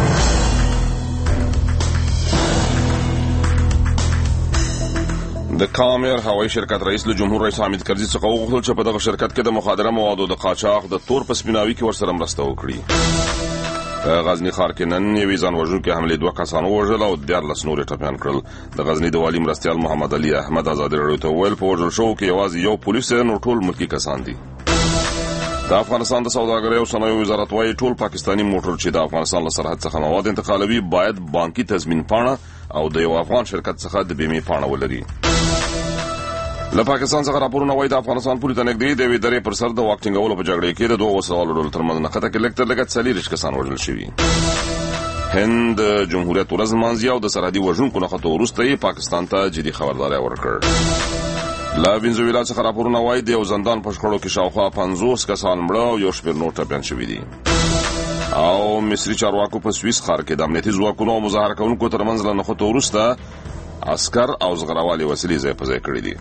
د کامر هوایي شرکت رئیس له جمهور رئیس حامد کرزي څخه وغوښتل چې په دغه شرکت کې د مخدره موادو د قاچاق د تور په سپیناوي کې ورسره مرسته وکړي. په غزني ښار کې نن یوې ځان وژونکې حملې دوه کسان ووژل او دیارلس نور یې ټپیان کړل. د غزني د والي مرستیال محمد علي احمد ازادي راډیو ته وویل په وژل شوو کې یوازې یو پولیس دی، نو ټول ملکي کسان دي. د افغانستان د سوداګرۍ او صنایعو وزارت وايي ټول پاکستاني موټر چې د افغانستان له سرحد څخه مواد انتقالوي باید بانکي تضمین پاڼه او د یو افغان شرکت څخه د بیمې پاڼه ولري. له پاکستان څخه راپورونه وايي د افغانستان پولي ته نږدې د یوې درې پر سر د واک ټینګولو په جګړې کې د دوه وسلوالو ډلو ترمنځ نښته کې لږ تر لږه څلېرویشت کسان وژل شوي. هند د جمهوریت ورځ لمانځي او د سرحدي وژونکو نښتو وروسته یې پاکستان ته جدي خبرداری ورکړ. له وینزویلا څخه راپورونه وايي د یو زندان په شخړو کې شاوخوا پنځوس کسان مړه او یو شمېر نور ټپیان شوي دي. او مصري چارواکو په سویس ښار کې د امنیتي ځواکونو او مظاهره کوونکو ترمنځ له نښتو وروسته عسکر او زغروالي وسلې ځای په ځای کړي دي.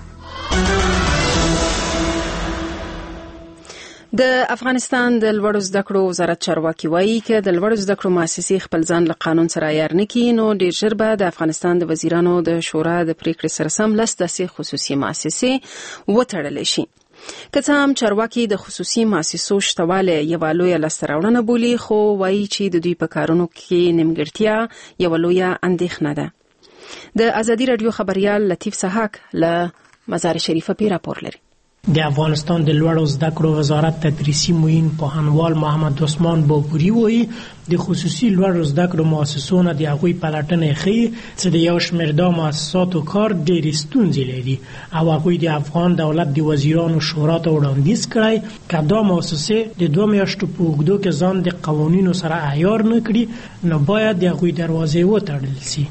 د افغانستان د لوړو زده کړو وزارت چارواکي وایي چې د لوړو زده کړو مؤسسې خپل ځان له قانون سره عیار نه کړي، نو ډېر ژر به د افغانستان د وزیرانو د شورا د پریکړې سره سم لس داسې خصوصي مؤسسې وتړلی شي. که څه هم چارواکي د خصوصي مؤسسو شتوالی یوه لویه لاسته راوړنه بولي، خو وایي چې د دوی په کارونو کې نیمګړتیا یوه لویه اندېښنه ده. د ازادي راډیو خبريال لطیف سحاک له مزار شریفه پی راپور لري. د افغانستان د لوړو زده کړو وزارت تدریسي معین پوهنوال محمد عثمان بابوري وایي د خصوصي لوړو زده کړو مؤسسو نه د هغوی پلټنې ښیي چې د یو شمېر دا مؤسساتو کار ډېرې ستونزې لري او هغوی د افغان دولت د وزیرانو شورا ته وړاندیز کړی که دا مؤسسې د دوه میاشتو په اوږدو کې ځان د قوانینو سره عیار نه کړي نو باید د هغوی دروازې وتړل سي.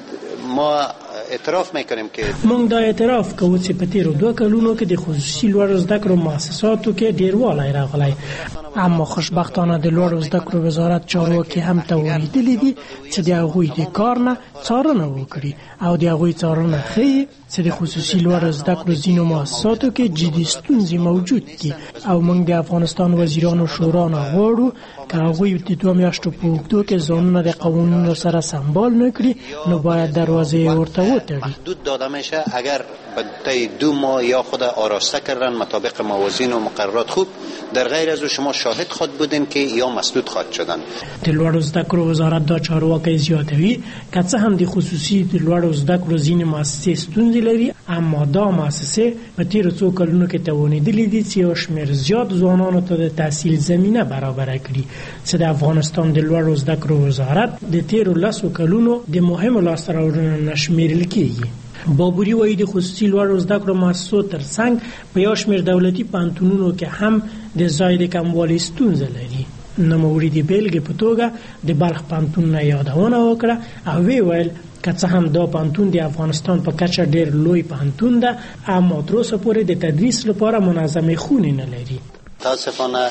ما اعتراف میکنیم که موږ دا اعتراف کوو چې په تیرو دوه کلونو کې د خصوصي لوړو زده کړو مؤسساتو کې ډیروالی راغلی، اما خوشبختانه د لوړو زده کړو وزارت چارواکي هم ته ولیدلي دي چې د هغوی د کار نه څارنه وکړي او د هغوی څارنه ښیي چې د خصوصي لوړو زده کړو ځینو مؤسساتو کې جدي ستونزې موجود دي او موږ د افغانستان وزیرانو شورا نه غواړو که هغوی د دوه میاشتو په اوږدو کې ځانونه د قوانینو سره سمبال نه کړي نو باید دروازې ورته وتړي. محدود داده میشه اگر به طی دو ماه یا خود آراسته کردن مطابق موازین و مقررات خوب، در غیر از شما شاهد خود بودین که یا مسدود خواهد شدن. د لوړو زده کړو وزارت دا چارواکي زیاتوي که څه هم د خصوصي د لوړو زده کړو ځینې مؤسسې ستونزې لري، اما دا مؤسسې په تیرو څو کلونو کې توانېدلي دي چې یو شمېر زیات ځوانانو ته د تحصیل زمینه برابره کړي چې د افغانستان د لوړو زده کړو وزارت د تیرو لسو کلونو د مهمو لاسته راوړنو نه شمېرل کېږي. بابوري وایي د خصوصي لوړو زده کړو مؤسسو ترڅنګ په یو شمېر دولتي پوهنتونونو کې هم د ځای د کموالي ستونزه لري. نوموړي د بېلګې په توګه د بلخ پوهنتون نه یادونه وکړه او ویې ویل که څه هم دا پوهنتون د افغانستان په کچه ډېر لوی پوهنتون ده، اما تر اوسه پورې د تدریس لپاره منظمې خونې نه لري. متاسفانه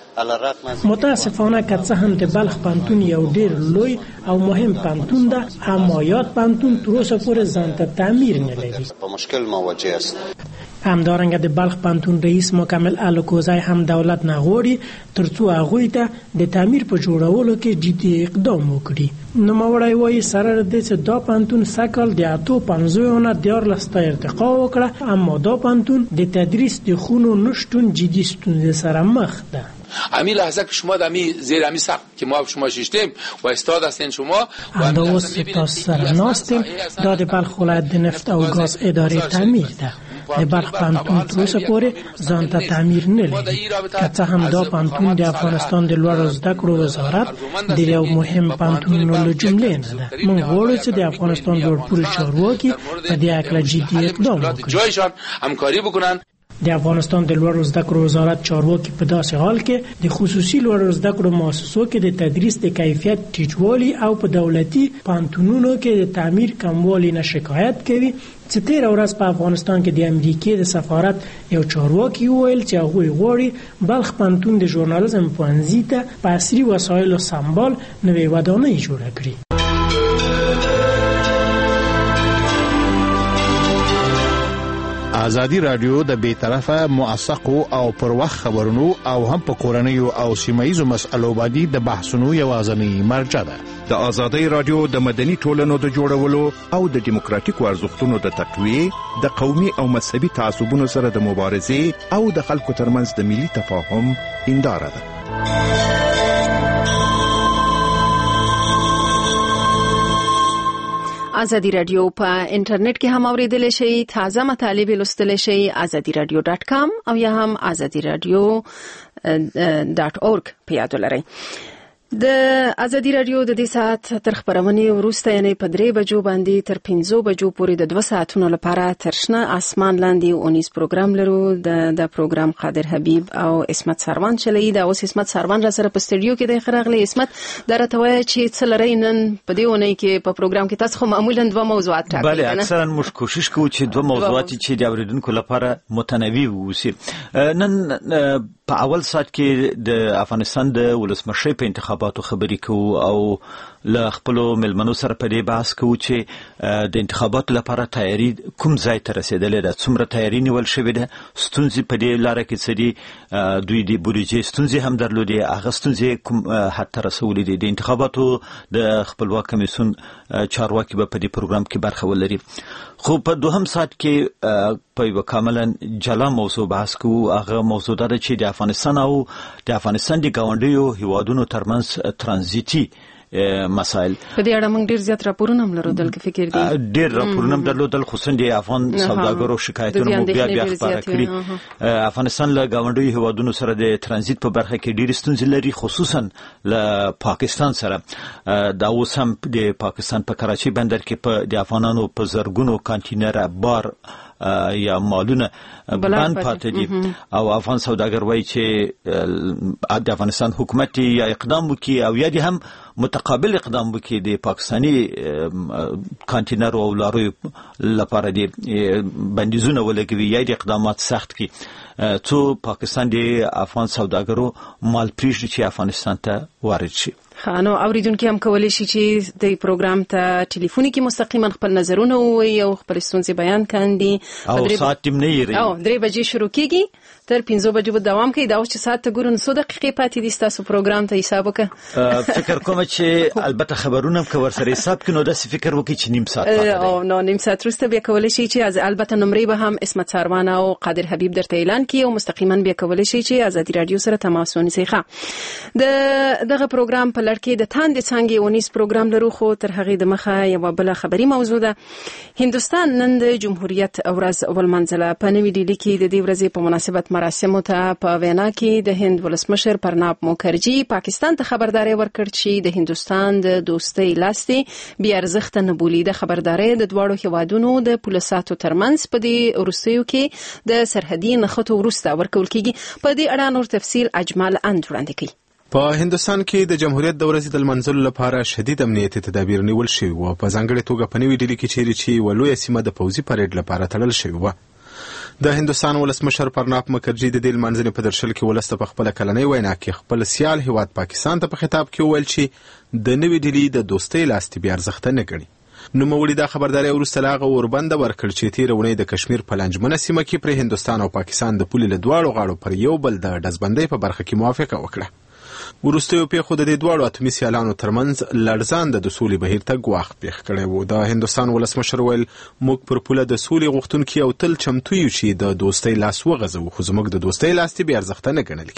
متاسفانه که څه هم د بلخ پوهنتون یو ډېر لوی او مهم پوهنتون ده، اما یاد پوهنتون تر اوسه پورې ځان ته تعمیر نه لري. په مشکل مواجه است. همدارنګه د بلخ پوهنتون رئیس مکمل الکوزی هم دولت نه غواړي ترڅو هغوی ته د تعمیر په جوړولو کې جدي اقدام وکړي. نوموړی وایي سره د دې چې دا پوهنتون سږ د اتو پنځویو نه دیارلس ته ارتقا وکړه، اما دا پوهنتون د تدریس د خونو نشتون جدي ستونزې سره مخ ده. همین لحظه که شما دمی زیر همین سقف که ما شما شیشتیم و استاد هستین شما اندوست تا سرناستیم داد بلخ ولایت نفت او گاز اداره تعمیر ده د بلخ پانتون تروسه پورې ځان ته تعمیر نه لري که څه هم دا پانتون د افغانستان د لوړو زده کړو وزارت د یو مهم پانتونونو له جملې نه ده. موږ غواړو چې د افغانستان لوړپوړي چارواکي په دې هکله جدي اقدام وکړي. جایشان همکاری بکنن. د افغانستان د لوړو زده کړو وزارت چارواکي په داسې حال کې د خصوصي لوړو زده کړو مؤسسو کې د تدریس د کیفیت ټیټوالي او په دولتي پانتونونو کې د تعمیر کموالي نه شکایت کوي چې تیر ورځ په افغانستان کې د امریکای د سفارت یو چارواکي وویل چې هغوی غواړي بلخ پانتون د ژورنالیزم پوهنځي ته په عصري وسایلو سمبال نوې ودانۍ جوړه کړي. ازادي رادیو د بیطرفه موثقو او پر وخت خبرونو او هم په کورنیو او سیمایي مسایلو باندې د بحثونو یوازینی مرجع ده. د ازادي رادیو د مدني ټولنو د جوړولو او د دیموکراتیکو ارزښتونو د تقویه، د قومي او مذهبي تعصبونو سره د مبارزې او د خلکو ترمنځ د ملي تفاهم هنداره ده. ازادي رادیو په انټرنیټ کې هم اوریدل شي، تازه مطالب لوستل شي azadi radio dot com او یا هم azadi radio dot org په یاد ولرئ. د ازادي رادیو د دې ساعت تر خبرونې وروسته یعنی په درې بجو باندې تر پنځو بجو پورې د دوه ساعتونو لپاره ترشنه اسمان لاندې اونیز پروګرام لرو. د د پروګرام قادر حبیب او اسمت سروان چلی دا اوس اسمت سروان را سره په سټډیو کې د خرغلی. اسمت درته وای چې څه لري نن په دې ونې کې په پروګرام کې تاسو خو معمولا دوه موضوعات ټاکئ. بله اکثرا موږ کوشش کوو چې دوه موضوعات چې د اوریدونکو لپاره متنوع وي. نن په اول ساعت کې د افغانستان د ولسمشر په انتخاباتو خبرې کوو او له خپل ملمنو سره په دې بحث کوو چې د انتخاباتو لپاره تیاری کوم ځای ته رسیدلې ده، څومره تیاری نیول شوې ده، ستونزې په دې لاره کې څه دي، دوی د بودیجې ستونزې هم درلودې، هغه ستونزې کوم حد ته رسولې دي. د انتخاباتو د خپلواک کمیسیون چارواکي به په دې پروګرام کې برخه ولري. خو په دوهم ساعت کې په یو کاملا جلا موضوع بحث کوو. هغه موضوع ده چې د افغانستان او د افغانستان د ګاونډیو هیوادونو ترمنځ ترانزیتي مسائل. په دې اړه موږ ډیر زیات راپورونه هم لرو دلته فکر دي. ډیر راپورونه هم درلودل خصوصا د افغان سوداګرو شکایتونه مو بیا بیا خبره کړې. افغانستان له ګاونډیو هیوادونو سره د ترانزیت په برخه کې ډیر ستونزې لري، خصوصا له پاکستان سره. دا اوس هم د پاکستان په کراچي بندر کې په د افغانانو په زرګونو کانټینر بار یا مالونه بند پاتې دي او افغان سوداګر وایي چې د افغانستان حکومت یا اقدام وکړي او یا هم متقابل اقدام وکړي د پاکستاني کانټینر او لارو لپاره د بندیزونه ولګوي یا د اقدامات سخت کړي څو پاکستان د افغان سوداګرو مال پریږدي چې افغانستان ته وارد شي. خانو اوریدونکو هم کولی شي چې د پروګرام ته ټلیفوني کې مستقیما خپل نظرونه ووایي او خپل ستونزې بیان کاندي. او ساعت تیم نه یری او درې بجې شروع کیږي تر پنځو بجو به دوام کوي. دا اوس چې ساعت ته ګورن څو دقیقې پاتې دي تاسو پروګرام ته حساب وکړه. فکر کوم چې البته خبرونه کوم سره حساب کینو د فکر وکړي چې نیم ساعت پاتې او نو نیم ساعت وروسته بیا کولی شي چې از البته نمرې به هم اسمت سروان او قادر حبیب درته اعلان کړي او مستقیما بیا کولی شي چې ازادي رادیو سره تماس ونیسي. ښه د دغه پروګرام په لړ کې د تاند څنګه ونیس پروګرام لرو، خو تر هغه د مخه یو بل خبري موضوع ده. هندستان نن د جمهوریت ورځ ولمنځله. په نوې ډیلي کې د دې ورځې په مناسبت مراسمو ته په وینا کې د هند ولسمشر پرناب مکرجي پاکستان ته خبرداري ورکړ چې د هندستان د دوستۍ لاستي بیا ارزښت نه بولي. د خبرداري د دواړو هیوادونو د پولیساتو ترمنځ په دې وروستیو کې د سرحدي نښتو وروسته ورکول کېږي. په دې اړه نور تفصیل اجمال اند وړاندې کوي. په هندستان کې د جمهوریت د ورځې د لمانځلو لپاره شدید امنیتي تدابیر نیول شوي وو، په ځانګړې توګه په نوې ډیلي کې چیرې چې یوه لویه سیمه د پوځي پریډ لپاره تړل شوې وه. د هندستان ولسمشر پرناب مکرجي د دې لمانځنې په درشل کې ولس ته په خپله کلنۍ وینا کې خپل سیال هیواد پاکستان ته په خطاب کې وویل چې د نوې ډیلي د دوستۍ لاستي بې ارزښته نه ګڼي. نوموړي دا خبرداری وروسته له هغه اوربنده ورکړ چې تېره اونۍ د کشمیر په لنجمنه سیمه کې پرې هندوستان او پاکستان د پولې له دواړو غاړو پر یو بل د ډزبندۍ په برخه کې موافقه وکړه. وروستیو پیښو د دې دواړو اتومي سیالانو ترمنځ لړزانده د سولې بهیر ته ګواښ پېښ کړی و. د هندوستان ولسمشر ویل موږ پر پوله د سولې غوښتونکي او تل چمتو یو چې د دوستۍ لاس وغځوو، خو زموږ د دوستۍ لاستي بې ارزښته نه ګڼل کېږي.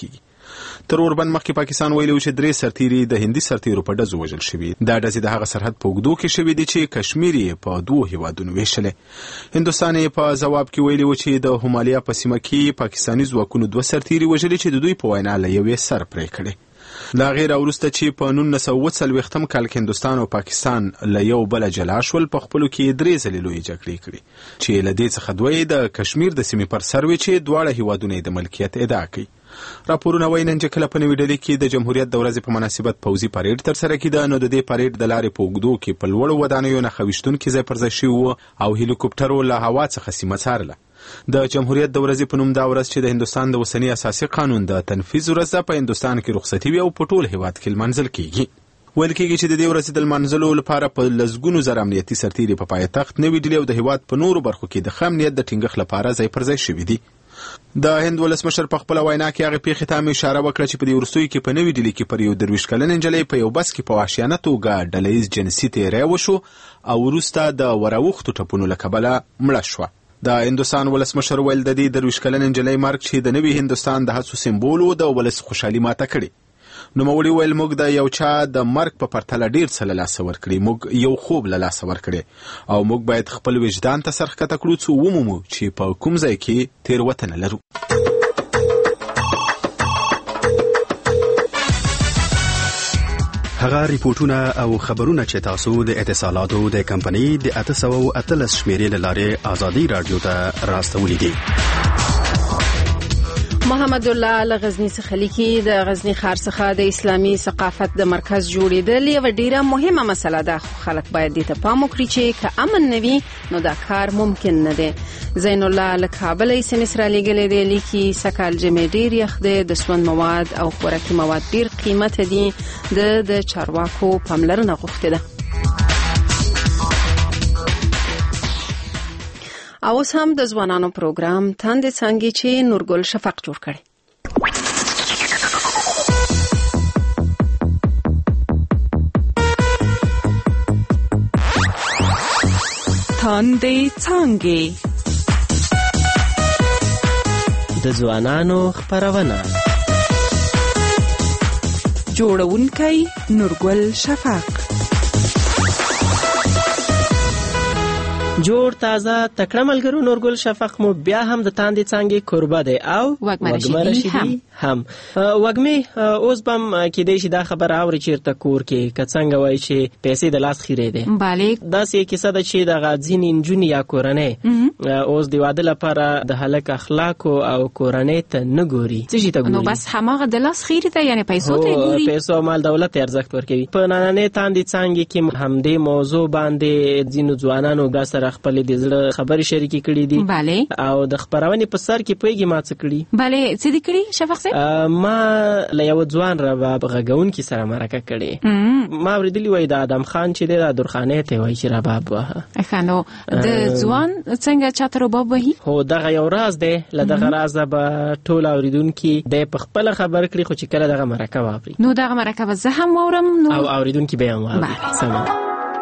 تر اوربند مخکې پاکستان ویلي و چې درې سرتیري د هندي سرتیرو په ډزو وژل شوي. دا ډزې د هغه سرحد په اوږدو کې شوي دي چې کشمیر یې په دوو هیوادونو ویشلې. هندوستان یې په ځواب کې ویلي و چې د همالیا په سیمه کې پاکستاني ځواکونو دوه سرتیري وژلي چې د دوی په وینا له یوې سر پرې کړې. دا غیر وروسته چې په نولس سوه اوه څلوېښتم کال کې هندوستان او پاکستان له یو بله جلا شول، په خپلو کې درې ځلې لویې جګړې کړې چې له دې څخه دوه یې د کشمیر د سیمې پر سر وې چې دواړه هیوادونه یې د ملکیت ادعا کوي. راپورونه وایي نن چې کله په نوې ډلې کې د جمهوریت د ورځې په مناسبت پوځي پریډ ترسره کېده، نو د دې پریډ د لارې په اوږدو کې په لوړو ودانیو نښه ویشتونکي ځای پر ځای شوي وو او هلیکوپټرو له هوا څخه سیمه څارله. د جمهوریت د ورځې په نوم دا ورځ چې د هندوستان د اوسني اساسي قانون د تنفیذ ورځ ده، په هندوستان کې رخصتي وي او په ټول هیواد کې لمانځل کیږي. ویل کېږي چې د دې ورځې د لمانځلو لپاره په لسګونو زره امنیتي سرتیري په پایتخت نوې ډیلي او د هیواد په نورو برخو کې د ښه امنیت د ټینګښت لپاره ځای پر ځای شوي دي. د هند ولسمشر په خپله وینا کې هغې پیښې ته هم اشاره وکړه چې په دې وروستیو کې په نوې ډیلي کې پر یو درویشت کلنې نجلۍ په یو بس کې په وحشیانه توګه ډله ییز جنسي تېری وشو او وروسته د وراوښتو ټپونو له کبله مړه شوه. د هندوستان ولسمشر ویل د دې درویشت کلنې نجلۍ مرګ چې د نوي هندوستان د هڅو سمبول و، د ولس خوشحالي ماته کړې. نوموړي ویل موږ د یو چا د مرګ په پرتله ډیر څه له لاسه ورکړي، موږ یو خوب له لاسه ورکړي او موږ باید خپل وجدان ته سر ښکته کړو څو ومومو چې په کوم ځای کې تېروتنه لرو. هغه ریپورتونه او خبرونه چې تاسو د اتصالاتو د کمپنۍ د اته سوه اتلس شمیرې له لارې ازادي رادیو ته راستولي دي. محمد الله لغزنی څخه لیکي د غزنی ښار څخه د اسلامي ثقافت د مرکز جوړېدل یوه ډیره مهمه مسله ده، خو خلک باید دې ته پام وکړي چې که امن نه وي نو دا کار ممکن نه دی. زین الله له کابل ایس ام اس را لیږلی دی، لیکي سږکال ژمی ډیر یخ دی، د سون مواد او خوراکي مواد ډیر قیمته دي، د د چارواکو پاملرنه غوښتې ده. او اوس هم د ځوانانو پروګرام تاندې څانګې چې نورګل شفق جوړ کړي. تاندې څانګې د ځوانانو خپرونه، جوړونکی نورګل شفق. جوړ تازه تکړه ملګرو، نورګل شفق مو بیا هم د تاندې څانګې کوربه دی او وږمه رشیدي هم. وږمې اوس به هم کیدای شي دا خبره اوري چېرته کور کې که څنګه وایي چې پیسې د لاس خیرې دی. بله داسې کیسه ده چې دغه ځینې نجونې یا کورنۍ اوس د واده لپاره د هلک اخلاقو او کورنۍ ته نه ګوري، څه شي ته ګوري؟ نو بس هماغه د لاس خیرې ته، یعنې پیسو ته ګوري. پیسو مال دولت ارزښت ورکوي. په نننۍ تاندې څانګې کې همدې موضوع باندې ځینو ځوانانو دا سره خپل د زړه خبرې شریکې کړې دي. بله او د خپرونې په سر کې پوهېږي ما څه کړي؟ بله څه دې کړي شفق صاحب؟ ما له یو ځوان رباب غږونکي سره مرکه کړې. ما اورېدلي وایي د ادم خان چې دی دا درخانۍ ته وایي چې رباب وهه. ښه نو د ځوان څنګه چاته رباب وهي؟ هو دغه یو راز دی، له دغه رازه به ټول اورېدونکي دی په خپله خبر کړي، خو چې کله دغه مرکه واوري نو دغه مرکه به زه هم واورم او اورېدونکي به هم واوري. سمه.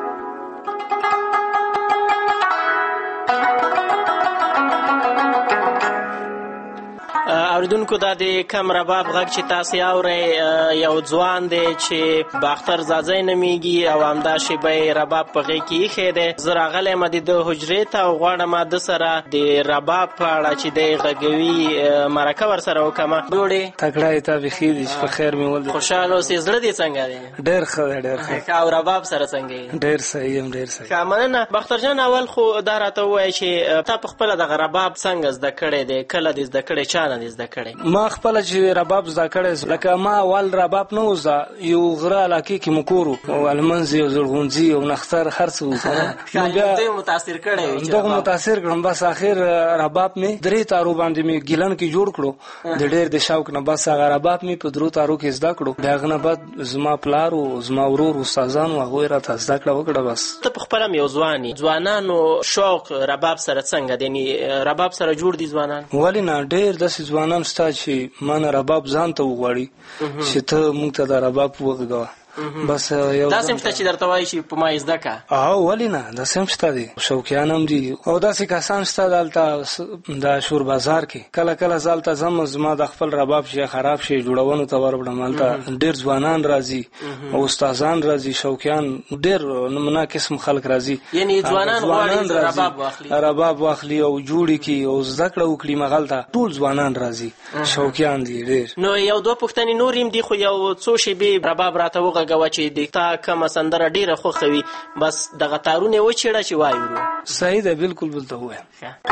اوریدونکو دا د کم رباب غږ چې تاسو اورئ یو ځوان دی چې باختر زازی نومیږي او همدا شیبه رباب په غېږ کې ایښی دی. زه راغلی یم د ده حجرې ته او غواړم ده سره د رباب په اړه چې دی غږوي مرکه ورسره وکړم. جوړې تکړه یې تا بیخي دي چې په خیر مې ولید. خوشحاله اوسې، زړه دې څنګه دی؟ ډېر ښه دی، ډېر ښه. او رباب سره څنګه یې؟ ډېر صحیح یم، ډېر صحیح. ښه مننه. باختر جان اول خو دا راته ووایه چې تا په خپله دغه رباب څنګه زده کړی دی؟ کله دې زده کړی؟ چا نه دې زده کړی؟ ما خپل چې رباب زده کړی، لکه ما اول رباب نه و زده، یو غره علاقې کې مو کور و، المنځ یو زرغونځي او نختر هر څه و. بیا متاثر کړی؟ دغه متاثر کړم. بس اخر رباب مې درې تارو باندې مې ګیلن کې جوړ کړو د ډېر د شوق نه. بس هغه رباب مې په درو تارو کې زده کړو. د هغه نه بعد زما پلار او زما ورور استادان هغوی راته زده کړه وکړه. بس ته په خپله هم یو ځوان یې، ځوانانو شوق رباب سره څنګه دی؟ یعنې رباب سره جوړ دي ځوانان؟ ولې نه، ډېر داسې ځوانان شته چې ما نه رباب ځان ته وغواړي چې ته موږ ته دا رباب وغږوه. بس یو دا سم چې درته وایي چې په ما زده کا او ولې نه دا سم شته دي شوقیان هم دي او داسې کسان شته دلته د شور بازار کې کله کله زالته زم زما د خپل رباب شي خراب شي جوړونو ته وربړم مالته ډیر ځوانان راځي او استادان راځي شوقیان ډیر نمونه قسم خلک راځي یعنی ځوانان غواړي رباب واخلي رباب واخلي او جوړي کی او زده کړه وکړي مغلته ټول ځوانان راځي شوقیان دي ډیر. نو یو دوه پښتني نور هم دي خو یو څو شی به رباب راته وغږوه چې د تا کومه سندره ډیره خوښوي بس دغه تارونه وچېړه چې وایو. صحیح ده بالکل بلته ووایم.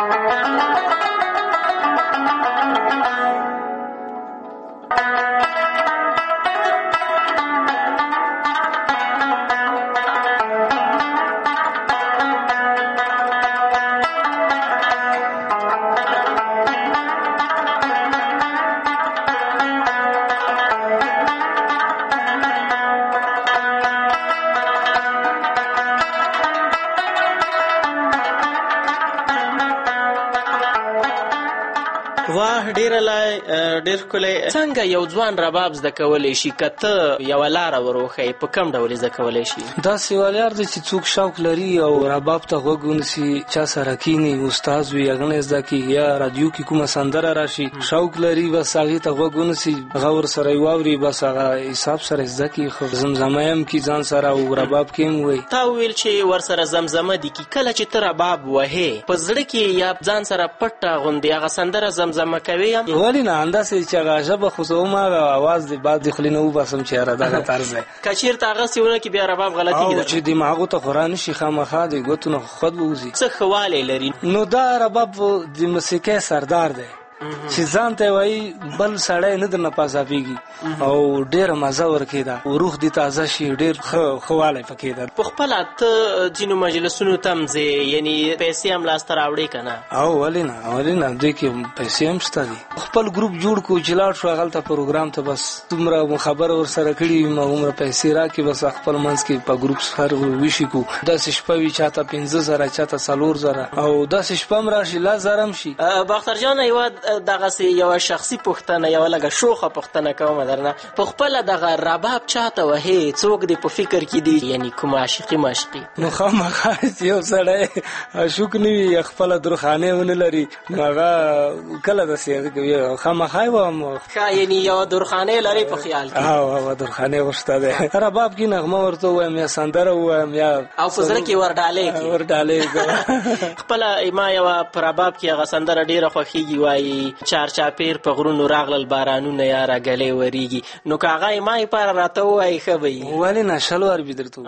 واه ډیر لای ډیر کولای څنګه یو ځوان رباب زده کولای شي کته یو لار وروخی په کم ډول زده کولای شي؟ دا سیوالار د چې څوک شوق لري او رباب ته وګونسي چا سره کینی استاد وي اغنه زده کی یا رادیو کې کومه سندره راشي شوق لري بس هغه ته وګونسي غور سره یووري بس هغه حساب سره زده کی خو زمزمایم کی ځان سره او رباب کې وي. تا ویل چې ور سره زمزمه دي کی کله چې تر رباب وهه په زړه کې یا ځان سره پټه غوندي هغه سندره زمزمه کوي ولی نه انداسې چې هغه ژبه خو زما आवाज دی بعد خلینو وباسم چې را دغه طرز دی کچیر تا هغه سیونه کې بیا رباب غلطي کیږي چې دماغو ته قران شي خامخا دی ګوتونه خود ووزي څه خواله لري. نو دا رباب د موسیقۍ سردار دی چې ځان ته وایي بل سړی نه درنه پاسابېږي او ډېره مزه ورکوي دا روح دې تازه شي ډېر ښه ښوالی پکې ده. په خپله ته ځینو مجلسونو ته هم ځې یعنې پیسې هم لاسته راوړې که نه؟ او ولې نه ولې نه دوی کې پیسې هم شته دي. خپل ګروپ جوړ کړو چې لاړ شو هغلته پروګرام ته بس دومره خبره ورسره کړي وي هغومره پیسې راکړي بس خپل منځ کې په ګروپ سره ویشي کړو. داسې شپه وي چاته پنځه زره چاته څلور زره او داسې شپه هم راشي لس زره هم شي. باختر جان یوه دغسې یوه شخصي پوښتنه یوه لږه شوخه پوښتنه کومه درنه په خپله دغه رباب چاته وهې څوک دې په فکر کې دي یعنې کوم عاشقي معشقي؟ نو خامخا چې یو سړی عاشق نه وي خپله درخانۍ ونه لري نو هغه کله داسې کوي خامخا یې وایم ښه یعنې یوه درخانۍ لرې په خیال کې؟ او هغه درخانۍ خو شته دی رباب کې نغمه ورته ووایم یا سندره ووایم یا او په زړه کې ورډالۍ کړي ورډالۍ خپله ما یوه په رباب کې هغه سندره ډېره خوښېږي وایي چار چاپیر په غرونو راغلل بارانونه یاره ګلې وریږي نو که هغه یې ما یې راته ووایي ښه به وي. ولې نه شل وار به درته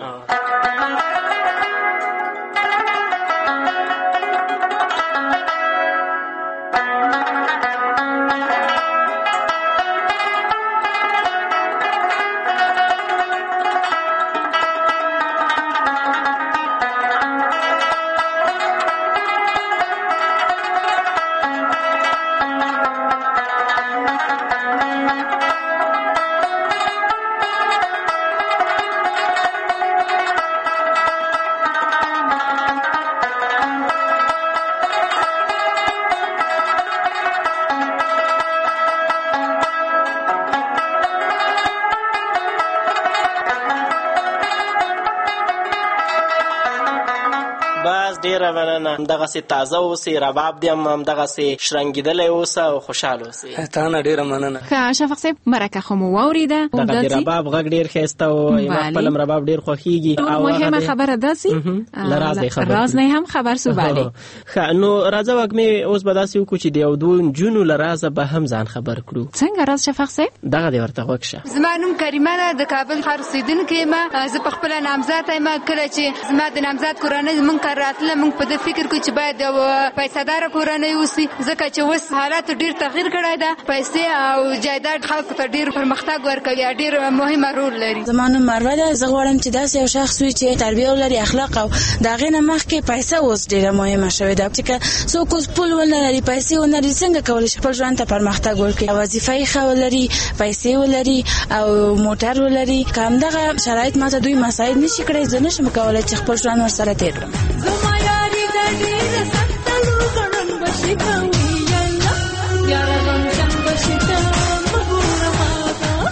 ډېره مننه همدغسې تازه اوسې رباب دې هم همدغسې شرنګېدلی اوسه او خوشحال اوسې. تا نه ډېره مننه. ښه شفق صاحب مرکه خو مو واورېده دغه د رباب غږ ډېر ښایسته و ما خپل هم رباب ډېر خوښېږي او مهمه خبره داسې له راز دی خبر راز نه هم خبر سو باندې ښه نو راځه وږمې اوس به داسې وکړو چې د یو دوو نجونو له رازه به هم ځان خبر کړو. څنګه راز شفق صاحب؟ دغه دې ورته غوږ شه. زما نوم کریمه ده د کابل ښار اوسېدونکې یم. زه په خپله نامزاد یم. کله چې زما د نامزاد کورنۍ زموږ کار راتله موږ په دې فکر کوو چې باید یوه پیسهداره کورنۍ اوسي ځکه چې اوس حالاتو ډېر تغییر کړی ده. پیسې او جایداد خلکو ته ډېر پرمختګ ورکوي ډېر مهمه رول لري. زما نوم مروه ده. زه غواړم چې داسې یو شخص وي چې تربیه ولري اخلاق او د هغې نه مخکې پیسه اوس ډېره مهمه شوې ده چې که څوک اوس پول ونه لري پیسې ونه لري څنګه کولی شي خپل ژوند ته پرمختګ وکړي وظیفه یې ښه ولري پیسې ولري او موټر ولري که همدغه شرایط ماته دوی مساعد نه شي کړی زه نه شم کولی چې خپل ژوند ورسره تېر کړم. زما یاري د ډېره سخته لوګړن بشي کوي یاره غمجن بشي ته مه ګوره ماته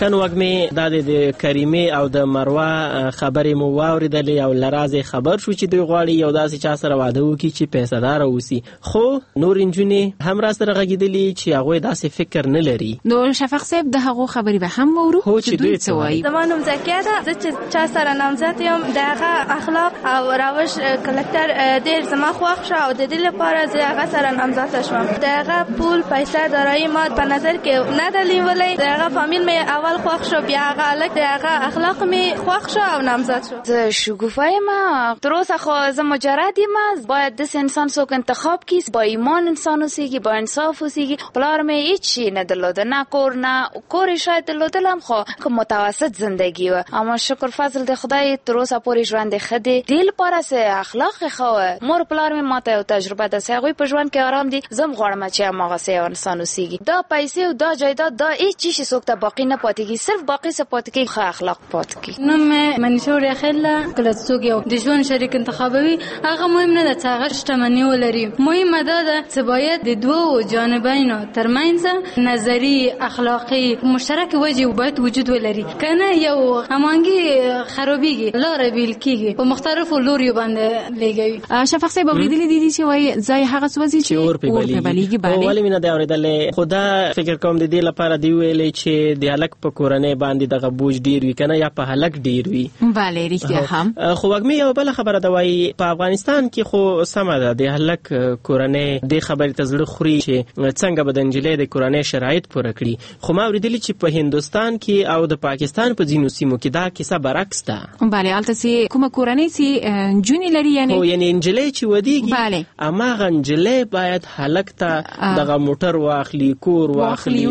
خن وګمه د کریمه او د مروه خبرې مو واوریدلې او لرازه خبر شو چې دوی غواړي یو داسې چا سره واده وکړي چې پیسې دار اوسي خو نور انجونې هم را سره غږیدلې چې هغه داسې فکر نه لري. نو شفق صاحب د هغه خبرې به هم وورو چې دوی څه وایي. زمونږ ځکه دا چې چا سره نامزد یم دغه اخلاق او روش کلکتر ډیر زما خوښ شو او د دې لپاره زه هغه سره نامزد شوم. دغه پول پیسې دارایی ما په نظر کې نه دلیولې دغه فامیل می اول خوښ شو بیا هغه الک دغه اخلاق می خوښ شو او نامزد شو. زه شګوفه ما تر اوسه خو زه مجرد یم باید د انسان څوک انتخاب کی با ایمان انسان اوسېږي با انصاف اوسېږي. پلار می هیڅ شي نه درلوده نه کور نه کور شاید درلودلم خو کوم متوسط زندگی و اما شکر فضل د خدای تر اوسه پورې ژوند خدي دل لپاره سه اخلاق خو مور پلار می ماته او تجربه د سغوی په ژوند کې آرام دي زم غواړم چې هغه سه انسان اوسېږي. دا پیسې او دا جایداد دا هیڅ چیز څوک ته باقی نه پاتېږي صرف باقی څه پاتېږي خو اخلاق پاتېږي. نو مې منشور خلا کله څوک یو د ژوند شریک انتخابوي هغه مهم نه ده چې هغه شتمني ولري مهمه ده چې باید د دوه جانبینو ترمنځ نظری اخلاقی مشترک وجه باید وجود ولري کنه یو همانګي خرابيږي لار بیل کیږي په مختلفو لوري باندې لګوي. شفق صاحب اوریدلې دي چې وای ځای هغه سوځي چې اور په بلیږي باندې ولې مینه دا اوریدلې خدا فکر کوم د دې لپاره دی ویلې چې د هلک په کورنۍ باندې دغه بوج ډیر وی کنه یا په هلک ډیر وی. bale رښتیا هم خو وګمه یو بل خبره دا وای په افغانستان کې خو سم ده د هلک کورنۍ د خبرې تزړه خوري چې څنګه بدنجلې د کورنۍ شرایط پوره کړي خو ما اوریدلې چې په هندستان کې او د پاکستان په ځینو سیمو کې دا کیسه برعکس ده. bale البته سي کومه کورنۍ سي جونی لري یعنی هو یعنی انجلې چې ودیږي اما غنجلې باید هلک ته دغه موټر واخلي کور واخلي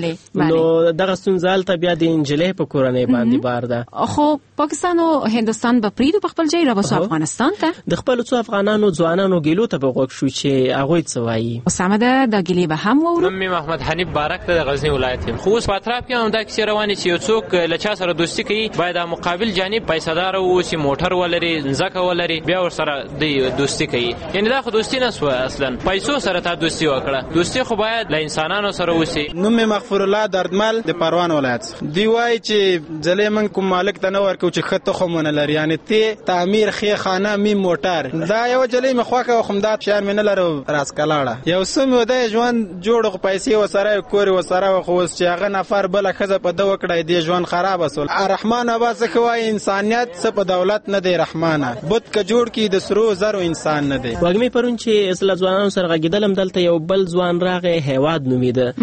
نو دغه سنځال ته بیا د انجلې په کورنۍ باندې بار ده. خو پاکستان او هندستان به پریدو په خپل ځای راوځو افغانستان ته د خپل څو افغانانو ځوانانو ګیلو ته بغوښ شو چې هغه څه وایي. اسامه ده د ګیلې به هم وورو. مې محمد حنیف بارک ته غزنی ولایت یم خو اوس په اطراف کې هم دا کیسه روانه چې یو څوک له چا سره دوستی کوي باید مقابل جانب پیسې دار او سی موټر ولري ځکه ولري بیا ور سره د دوستی کوي یعنی دا خو دوستی نه سو اصلا پیسو سره ته دوستی وکړه دوستی خو باید له انسانانو سره وسی. نوم مې مغفور الله دردمل د پروان ولایت دی وای چې ځلې من کوم مالک ته نه ورکو چې خطه خو مونږ لري یعنی ته تعمیر خې خانه می موټر دا یو جلې مخواکه خو مدات شهر مې نه لرو راس کلاړه یو سم د ژوند جوړ پیسې وسره کور وسره خو چې هغه نفر بل خزه په دو کړای دی ژوند خراب وسول. رحمان आवाज کوي انسانيت څه په دولت نه دی رحمانه بت ک جوړ کی د سرو زرو انسان نه دی. وګمې پرون چې اصل ځوانانو سره غږیدلم دلته یو بل ځوان راغی هیواد نومیده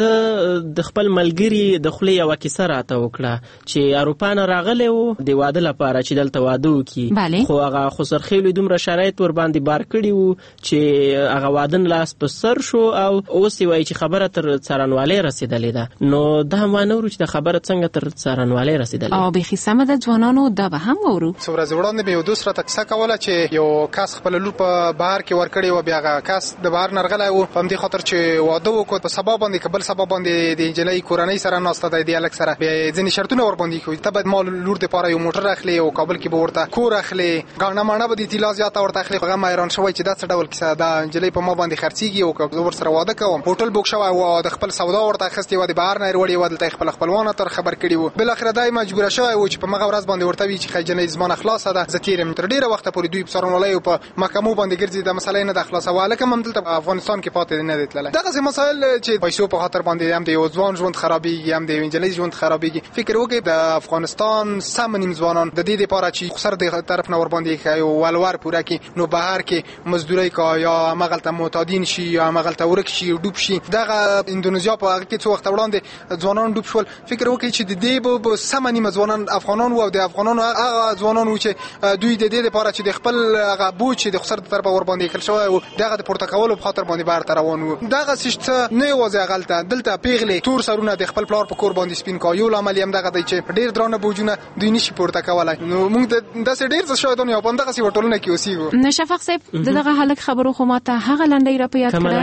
د د خپل ملګری د خلی یو کیسه راته وکړه چې اروپا نه راغلی وو د واده لپاره چې دلته واده وکړي خو هغه خسرخیل دومره شرایط ور باندې بار کړی وو چې هغه واده لاس په سر شو او اوس وایي چې خبره تر څارنوالۍ رسیدلې ده. نو دا مانو چې د خبره څنګه تر څارنوالۍ رسیدلې او به خصمه د ځوانانو دا به هم ورو. څومره وړاندې به یو دوسره تکسه کوله چې یو کس خپل لور په بهر کې ورکړي و بیا هغه کس د بهر نرغلی و په دې خاطر چې واده وکړ په سبب باندې قبل سبب باندې د انجلۍ کورنۍ سره ناسته دی الک سره بیا ځینې شرطونه ور باندې کوي ته باید مال لور د پاره یو موټر اخلي او کابل کې به ورته کور اخلي غاڼه مانه به د تیلا زیاته ورته اخلي هغه مایران شوی چې دا څه ډول کیسه دا انجلۍ په ما باندې خرڅيږي او ور سره واده کوم هوټل بوک شوی او د خپل سودا ورته اخستي و د بهر نه وروړي و دلته خپل خپلوانه تر خبر کړي و بل اخر دای مجبور شوی و چې په مغه ورځ باندې ورته وی چې خجنې زمانه خلاصه ده زتیرم تر ډیره وخت پورې دوی په سرونولای په محکمو باندې ګرځي د مسلې نه د خلاصواله کوم دلته افغانستان کې پاتې نه دي تللی دغه مسائل چې پیسو په خاطر باندې هم د یو ځوان ژوند خرابېږي هم د انجلۍ ژوند خرابېږي فکر وکړئ د افغانستان سم نیم ځوانان د دې لپاره چې خسر د طرف نه ور باندې خای او ولور پوره کې نو بهر کې مزدوري کا یا مغلطه معتادین شي یا مغلطه ورک شي ډوب شي دغه اندونیزیا په هغه کې څو وخت وړاندې ځوانان ډوب شول فکر وکړئ چې د دې به سم نیم ځوانان افغانان او د افغانانو هغه ځوانان و چې دوی د دې لپاره چې د خپل هغه بوج چې د خسر د طرف ور باندې کل شوی او دغه د پورتکولو په خاطر باندې بهر ته روان و دغه سشت نه یوازې غلطه دلته پیغلې تور سرونه د خپل پلار په کور باندې سپین کا یو عمل هم دغه دی چې ډیر درانه بوجونه دوی نشي پورته کولای نو موږ د داسې ډیر څه شوی دنیا باندې غسی وټولونه کې اوسېږو. نشفق صاحب دغه هلک خبرو خو ماته هغه لنډۍ را په یاد کړه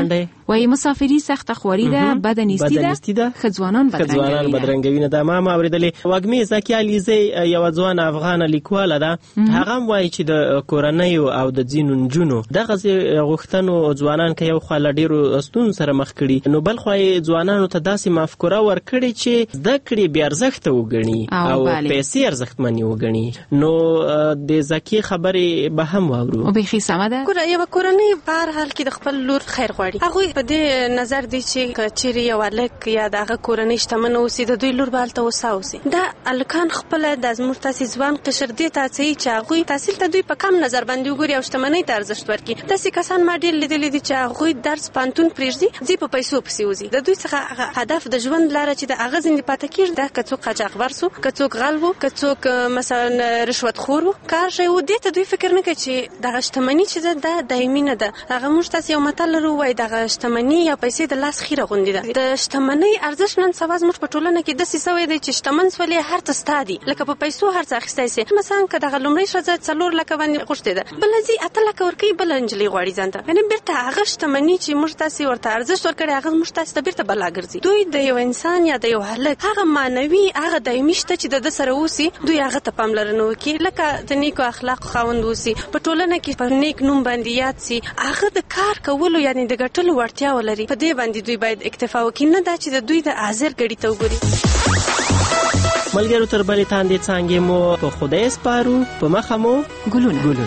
وای مسافری سخت خواري ده، بدنيستي ده، خځوانان بدرنګوي بدرنګوي نه ده. ما ما اوریدلې وګمې زکی علیزی یو ځوان افغان لیکواله ده، هغه وایي چې د کورنۍ او د ځینو نجونو دغه غوښتنو ځوانان کې یو خاله ډیرو ستون سره مخ کړي، نو بل خو ځوانانو ته داسې مفکوره ورکړي چې زده کړې بیا ارزښت وګڼي او پیسې ارزښتمنې وګڼي. نو د زکی خبرې به هم واورو. او بخي سمه ده. ګوره یو کورنۍ په هر حال کې د خپل لور خیر غواړي. هغه په دې نظر دي چې کچېرې یو الک یا دغه کورنۍ شتمن اوسي د دوی لور به هلته اوسي. دا الکان خپل د زموږ تاسې ځوان قشر دې ته هڅوي چې هغوی تحصیل ته دوی په کم نظر باندې وګوري او شتمنۍ ته ارزښت ورکړي. داسې کسان ما ډېر لیدلي دي چې هغوی درس پوهنتون پرېږدي، ځي په پیسو پسې وځي. د دوی څخه هدف د ژوند لاره چې د هغه ځینې پاتې کېږي دا که څوک قاچاقبر سو، که څوک غل و، که څوک مثلا رشوت خور و، کار شی و. دې ته دوی فکر نه کوي چې دغه شتمني چې ده دا دایمي نه ده. هغه موږ تاسې یو متل لرو وایي دغه شتمني یا پیسې د لاس خیره غوندې ده. د شتمنۍ ارزښت نن سبا زموږ په ټولنه کې داسې سوی دی چې شتمن سولې هر څه ستا دي، لکه په پیسو هر څه اخیستی سي. مثلا که دغه لومړۍ ښځه څلور لکه باندې غوښتې ده، بله ځي اته لکه ورکوي، بله نجلۍ غواړي ځان ته. یعنې بېرته هغه شتمني چې موږ تاسې ورته ارزښت ورکړی هغه موږ تاسې ته بېرته بلا ګرځي. دوی د یو انسان یا د یو هلک هغه معنوي هغه دایمي شته چې د ده سره اوسي، دوی هغه ته پاملرنه وکړي، لکه د نیکو اخلاقو خاوند اوسي، په ټولنه کې په نیک نوم باندې یاد سي، هغه د کار کولو یعنې د ګټلو وړتیا ولري. په دې باندې دوی باید اکتفا وکړي، نه دا چې د دوی د حاضر ګړي ته وګوري. ملګرو تر بلې تاندې څانګې مو په خدای سپارو، په مخه مو ګلونه ګلونه.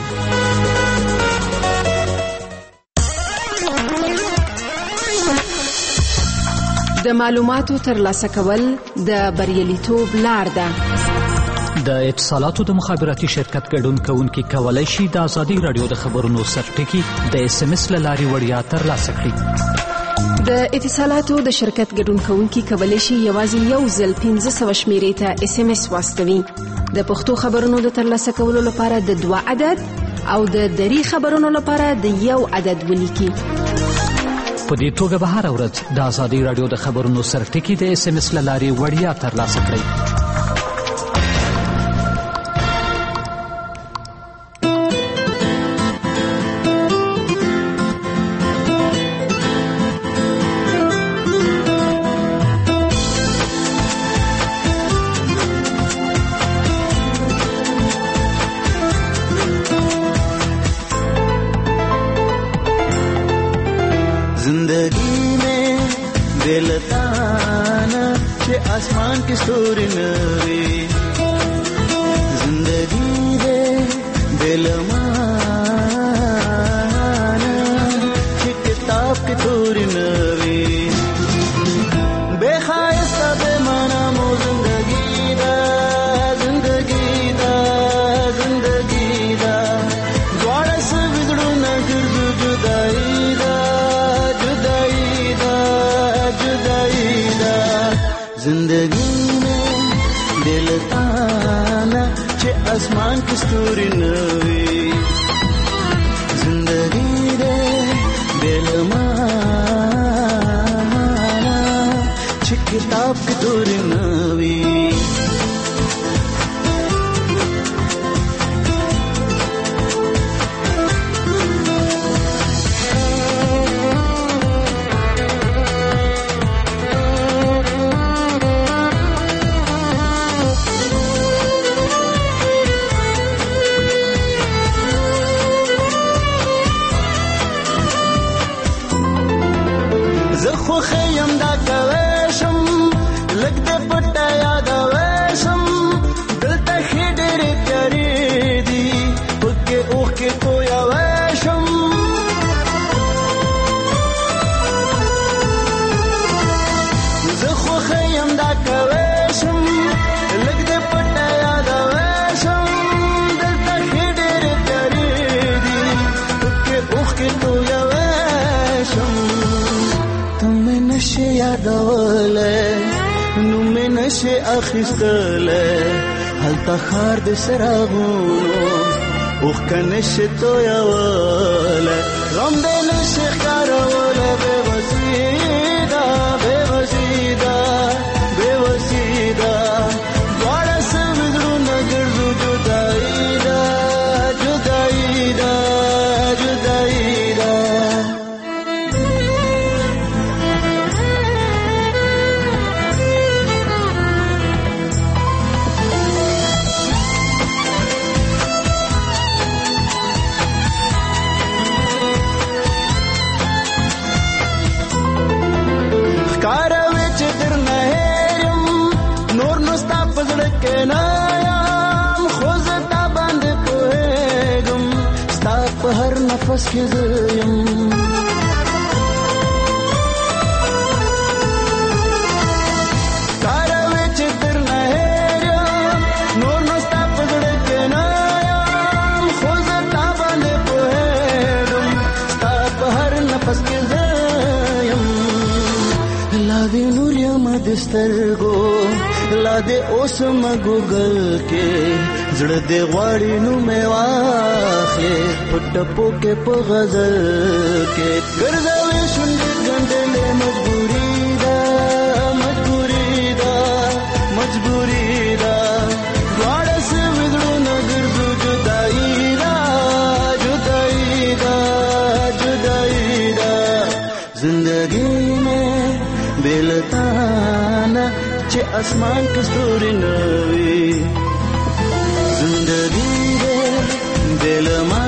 د معلوماتو ترلاسه کول د بریالیتوب لار ده. د اتصالاتو د مخابراتي شرکت ګډون کوونکي کولای شي د ازادي رادیو د خبرونو سرټکی د اس ام اس له لارې وړیا ترلاسه کړي. د اتصالاتو د شرکت ګډون کوونکي کولای شي یوازې یو ځل پنځه سوه شمیرې ته اس ام اس واستوي. د پښتو خبرونو د ترلاسه کولو لپاره د دوه عدد او د دری خبرونو لپاره د یو عدد ولیکي. په دې توګه به هره ورځ د ازادي رادیو د خبرونو سرټکی د اس ام اس له لارې وړیا ترلاسه کړئ. आसमान की स्टोरी नवी जिंदगी दे दिलमाना कि किताब की तोरी नवी बेखायस्ता बेमाना मो जिंदगी दा जिंदगी दा जिंदगी दा द्वारा से बिगड़ू न गिरजू जुदाई दा जुदाई दा जुदाई दा जिंदगी में दिल ताना चे आसमान की स्टोरी नवी जिंदगी दे दिल माना चे किताब की तोरी नवी خو خیم دا کوشم لګ دې پټه یاد وشم دلته خې ډېرې پیارې دي پکې اوښکې تویا وشم زه خو خیم دا کوشم لګ دې پټه یاد وشم دلته خې ډېرې پیارې دي پکې اوښکې تویا وشم تمہیں نشے یادولے نو میں نشے اخیستلے حالتا خار دے سراغونو اوخ کا نشے تو یاولے غم دے نشے خارولے بے وسیدہ بے وسیدہ بے وسیدہ دوارا سے بزرو نگردو جدائی دا جدائی دا جدائی دا نفس کې زیم کاروي چې تر نه هېر نور نو ستا په زړه کې نه یم خو زه تا باندې پوهېږم ستا په هر نفس کې زیم لا دې نور یم د سترګو لا دې اوس م ګوګل کې زړه دې غواړي نو مې واخلې په ټپو کې په غزل کې ګرځوي شونډې ګنډلې مجبوري ده مجبوري ده مجبوري ده دواړه سوي زړونه ګرځو جدایي ده جدایي ده جدایي ده زندګي مې بې له تا نه چې اسمان کې ستوري نه وي زندګي دې بې له ما